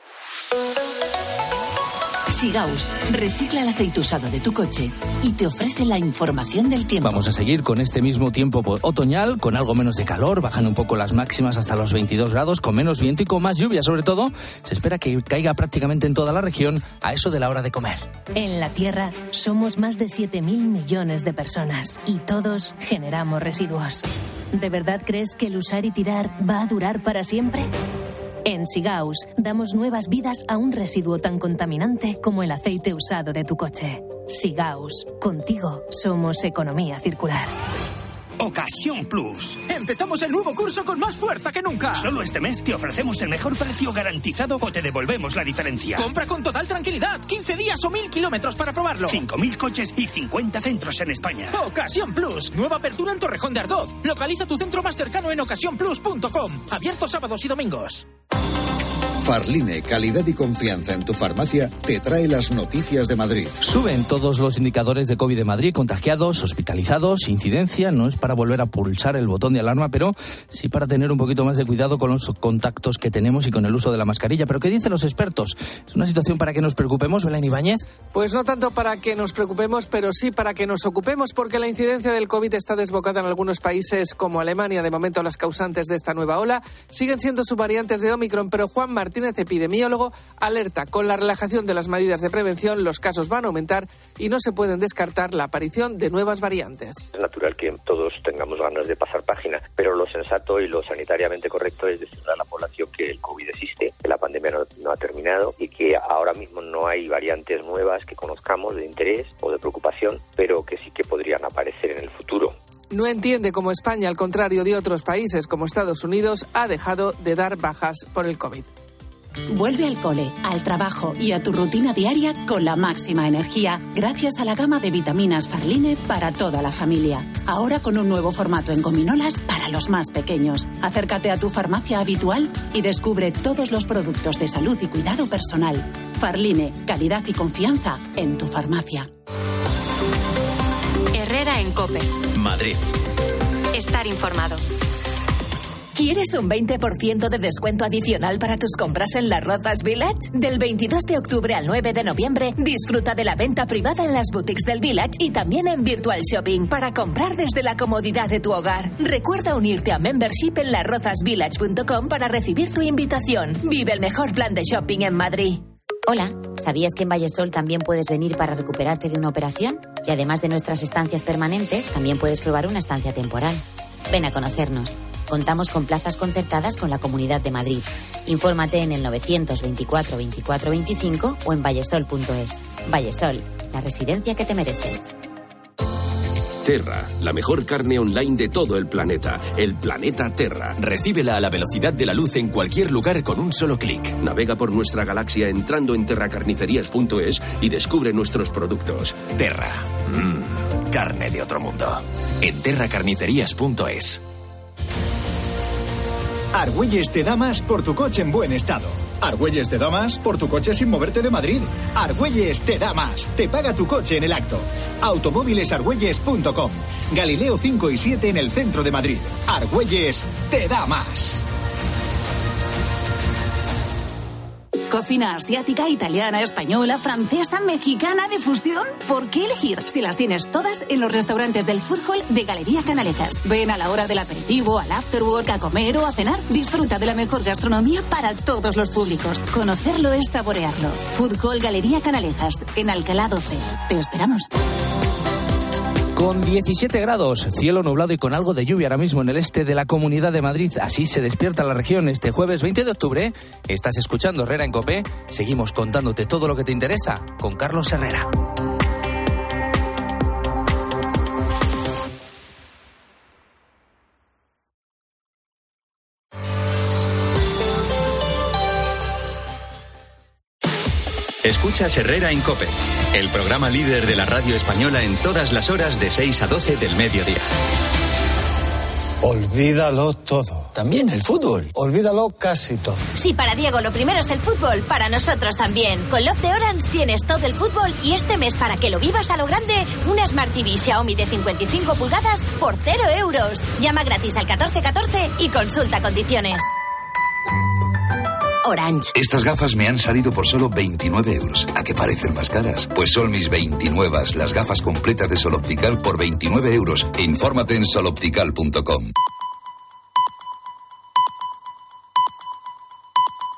Sigaus recicla el aceite usado de tu coche y te ofrece la información del tiempo. Vamos a seguir con este mismo tiempo otoñal, con algo menos de calor, bajan un poco las máximas hasta los veintidós grados, con menos viento y con más lluvia. Sobre todo, se espera que caiga prácticamente en toda la región a eso de la hora de comer. En la Tierra somos más de siete mil millones de personas y todos generamos residuos. ¿De verdad crees que el usar y tirar va a durar para siempre? En Sigaus damos nuevas vidas a un residuo tan contaminante como el aceite usado de tu coche. Sigaus, contigo somos economía circular. Ocasión Plus. Empezamos el nuevo curso con más fuerza que nunca. Solo este mes te ofrecemos el mejor precio garantizado o te devolvemos la diferencia. Compra con total tranquilidad. quince días o mil kilómetros para probarlo. cinco mil coches y cincuenta centros en España. Ocasión Plus. Nueva apertura en Torrejón de Ardoz. Localiza tu centro más cercano en ocasión plus punto com. Abierto sábados y domingos. Farline, calidad y confianza en tu farmacia, te trae las noticias de Madrid. Suben todos los indicadores de COVID de Madrid, contagiados, hospitalizados, incidencia. No es para volver a pulsar el botón de alarma, pero sí para tener un poquito más de cuidado con los contactos que tenemos y con el uso de la mascarilla. ¿Pero qué dicen los expertos? ¿Es una situación para que nos preocupemos, Belén Ibáñez? Pues no tanto para que nos preocupemos, pero sí para que nos ocupemos, porque la incidencia del COVID está desbocada en algunos países como Alemania. De momento, las causantes de esta nueva ola siguen siendo subvariantes de Ómicron, pero Juan Martínez, epidemiólogo, alerta: con la relajación de las medidas de prevención los casos van a aumentar y no se pueden descartar la aparición de nuevas variantes. Es natural que todos tengamos ganas de pasar página, pero lo sensato y lo sanitariamente correcto es decirle a la población que el COVID existe, que la pandemia no, no ha terminado y que ahora mismo no hay variantes nuevas que conozcamos de interés o de preocupación, pero que sí que podrían aparecer en el futuro. No entiende cómo España, al contrario de otros países como Estados Unidos, ha dejado de dar bajas por el COVID. Vuelve al cole, al trabajo y a tu rutina diaria con la máxima energía gracias a la gama de vitaminas Farline para toda la familia. Ahora con un nuevo formato en gominolas para los más pequeños. Acércate a tu farmacia habitual y descubre todos los productos de salud y cuidado personal. Farline, calidad y confianza en tu farmacia. Herrera en COPE. Madrid. Estar informado. ¿Quieres un veinte por ciento de descuento adicional para tus compras en Las Rozas Village? Del veintidós de octubre al nueve de noviembre, disfruta de la venta privada en las boutiques del Village y también en Virtual Shopping para comprar desde la comodidad de tu hogar. Recuerda unirte a Membership en las rozas village punto com para recibir tu invitación. Vive el mejor plan de shopping en Madrid. Hola, ¿sabías que en Vallesol también puedes venir para recuperarte de una operación? Y además de nuestras estancias permanentes, también puedes probar una estancia temporal. Ven a conocernos. Contamos con plazas concertadas con la Comunidad de Madrid. Infórmate en el novecientos veinticuatro veinticuatro veinticinco o en vallesol punto es. Vallesol, la residencia que te mereces. Terra, la mejor carne online de todo el planeta. El planeta Terra. Recíbela a la velocidad de la luz en cualquier lugar con un solo clic. Navega por nuestra galaxia entrando en terra carnicerías punto es y descubre nuestros productos. Terra. Mmm, carne de otro mundo. En terra carnicerías punto es. Argüelles te da más por tu coche en buen estado. Argüelles te da más por tu coche sin moverte de Madrid. Argüelles te da más. Te paga tu coche en el acto. automóviles argüelles punto com. Galileo cinco y siete en el centro de Madrid. Argüelles te da más. Cocina asiática, italiana, española, francesa, mexicana, de fusión. ¿Por qué elegir si las tienes todas en los restaurantes del Food Hall de Galería Canalejas? Ven a la hora del aperitivo, al afterwork, a comer o a cenar. Disfruta de la mejor gastronomía para todos los públicos. Conocerlo es saborearlo. Food Hall Galería Canalejas, en Alcalá doce. Te esperamos. Con diecisiete grados, cielo nublado y con algo de lluvia ahora mismo en el este de la Comunidad de Madrid. Así se despierta la región este jueves veinte de octubre. Estás escuchando Herrera en COPE. Seguimos contándote todo lo que te interesa con Carlos Herrera. Escuchas Herrera en COPE, el programa líder de la radio española en todas las horas de seis a doce del mediodía. Olvídalo todo. También el fútbol. Olvídalo casi todo. Si para Diego lo primero es el fútbol, para nosotros también. Con Love de Orange tienes todo el fútbol y este mes, para que lo vivas a lo grande, una Smart T V Xiaomi de cincuenta y cinco pulgadas por cero euros. Llama gratis al catorce catorce y consulta condiciones. Orange. Estas gafas me han salido por solo veintinueve euros. ¿A qué parecen más caras? Pues son mis veintinueve, las gafas completas de Sol Optical por veintinueve euros. Infórmate en sol optical punto com.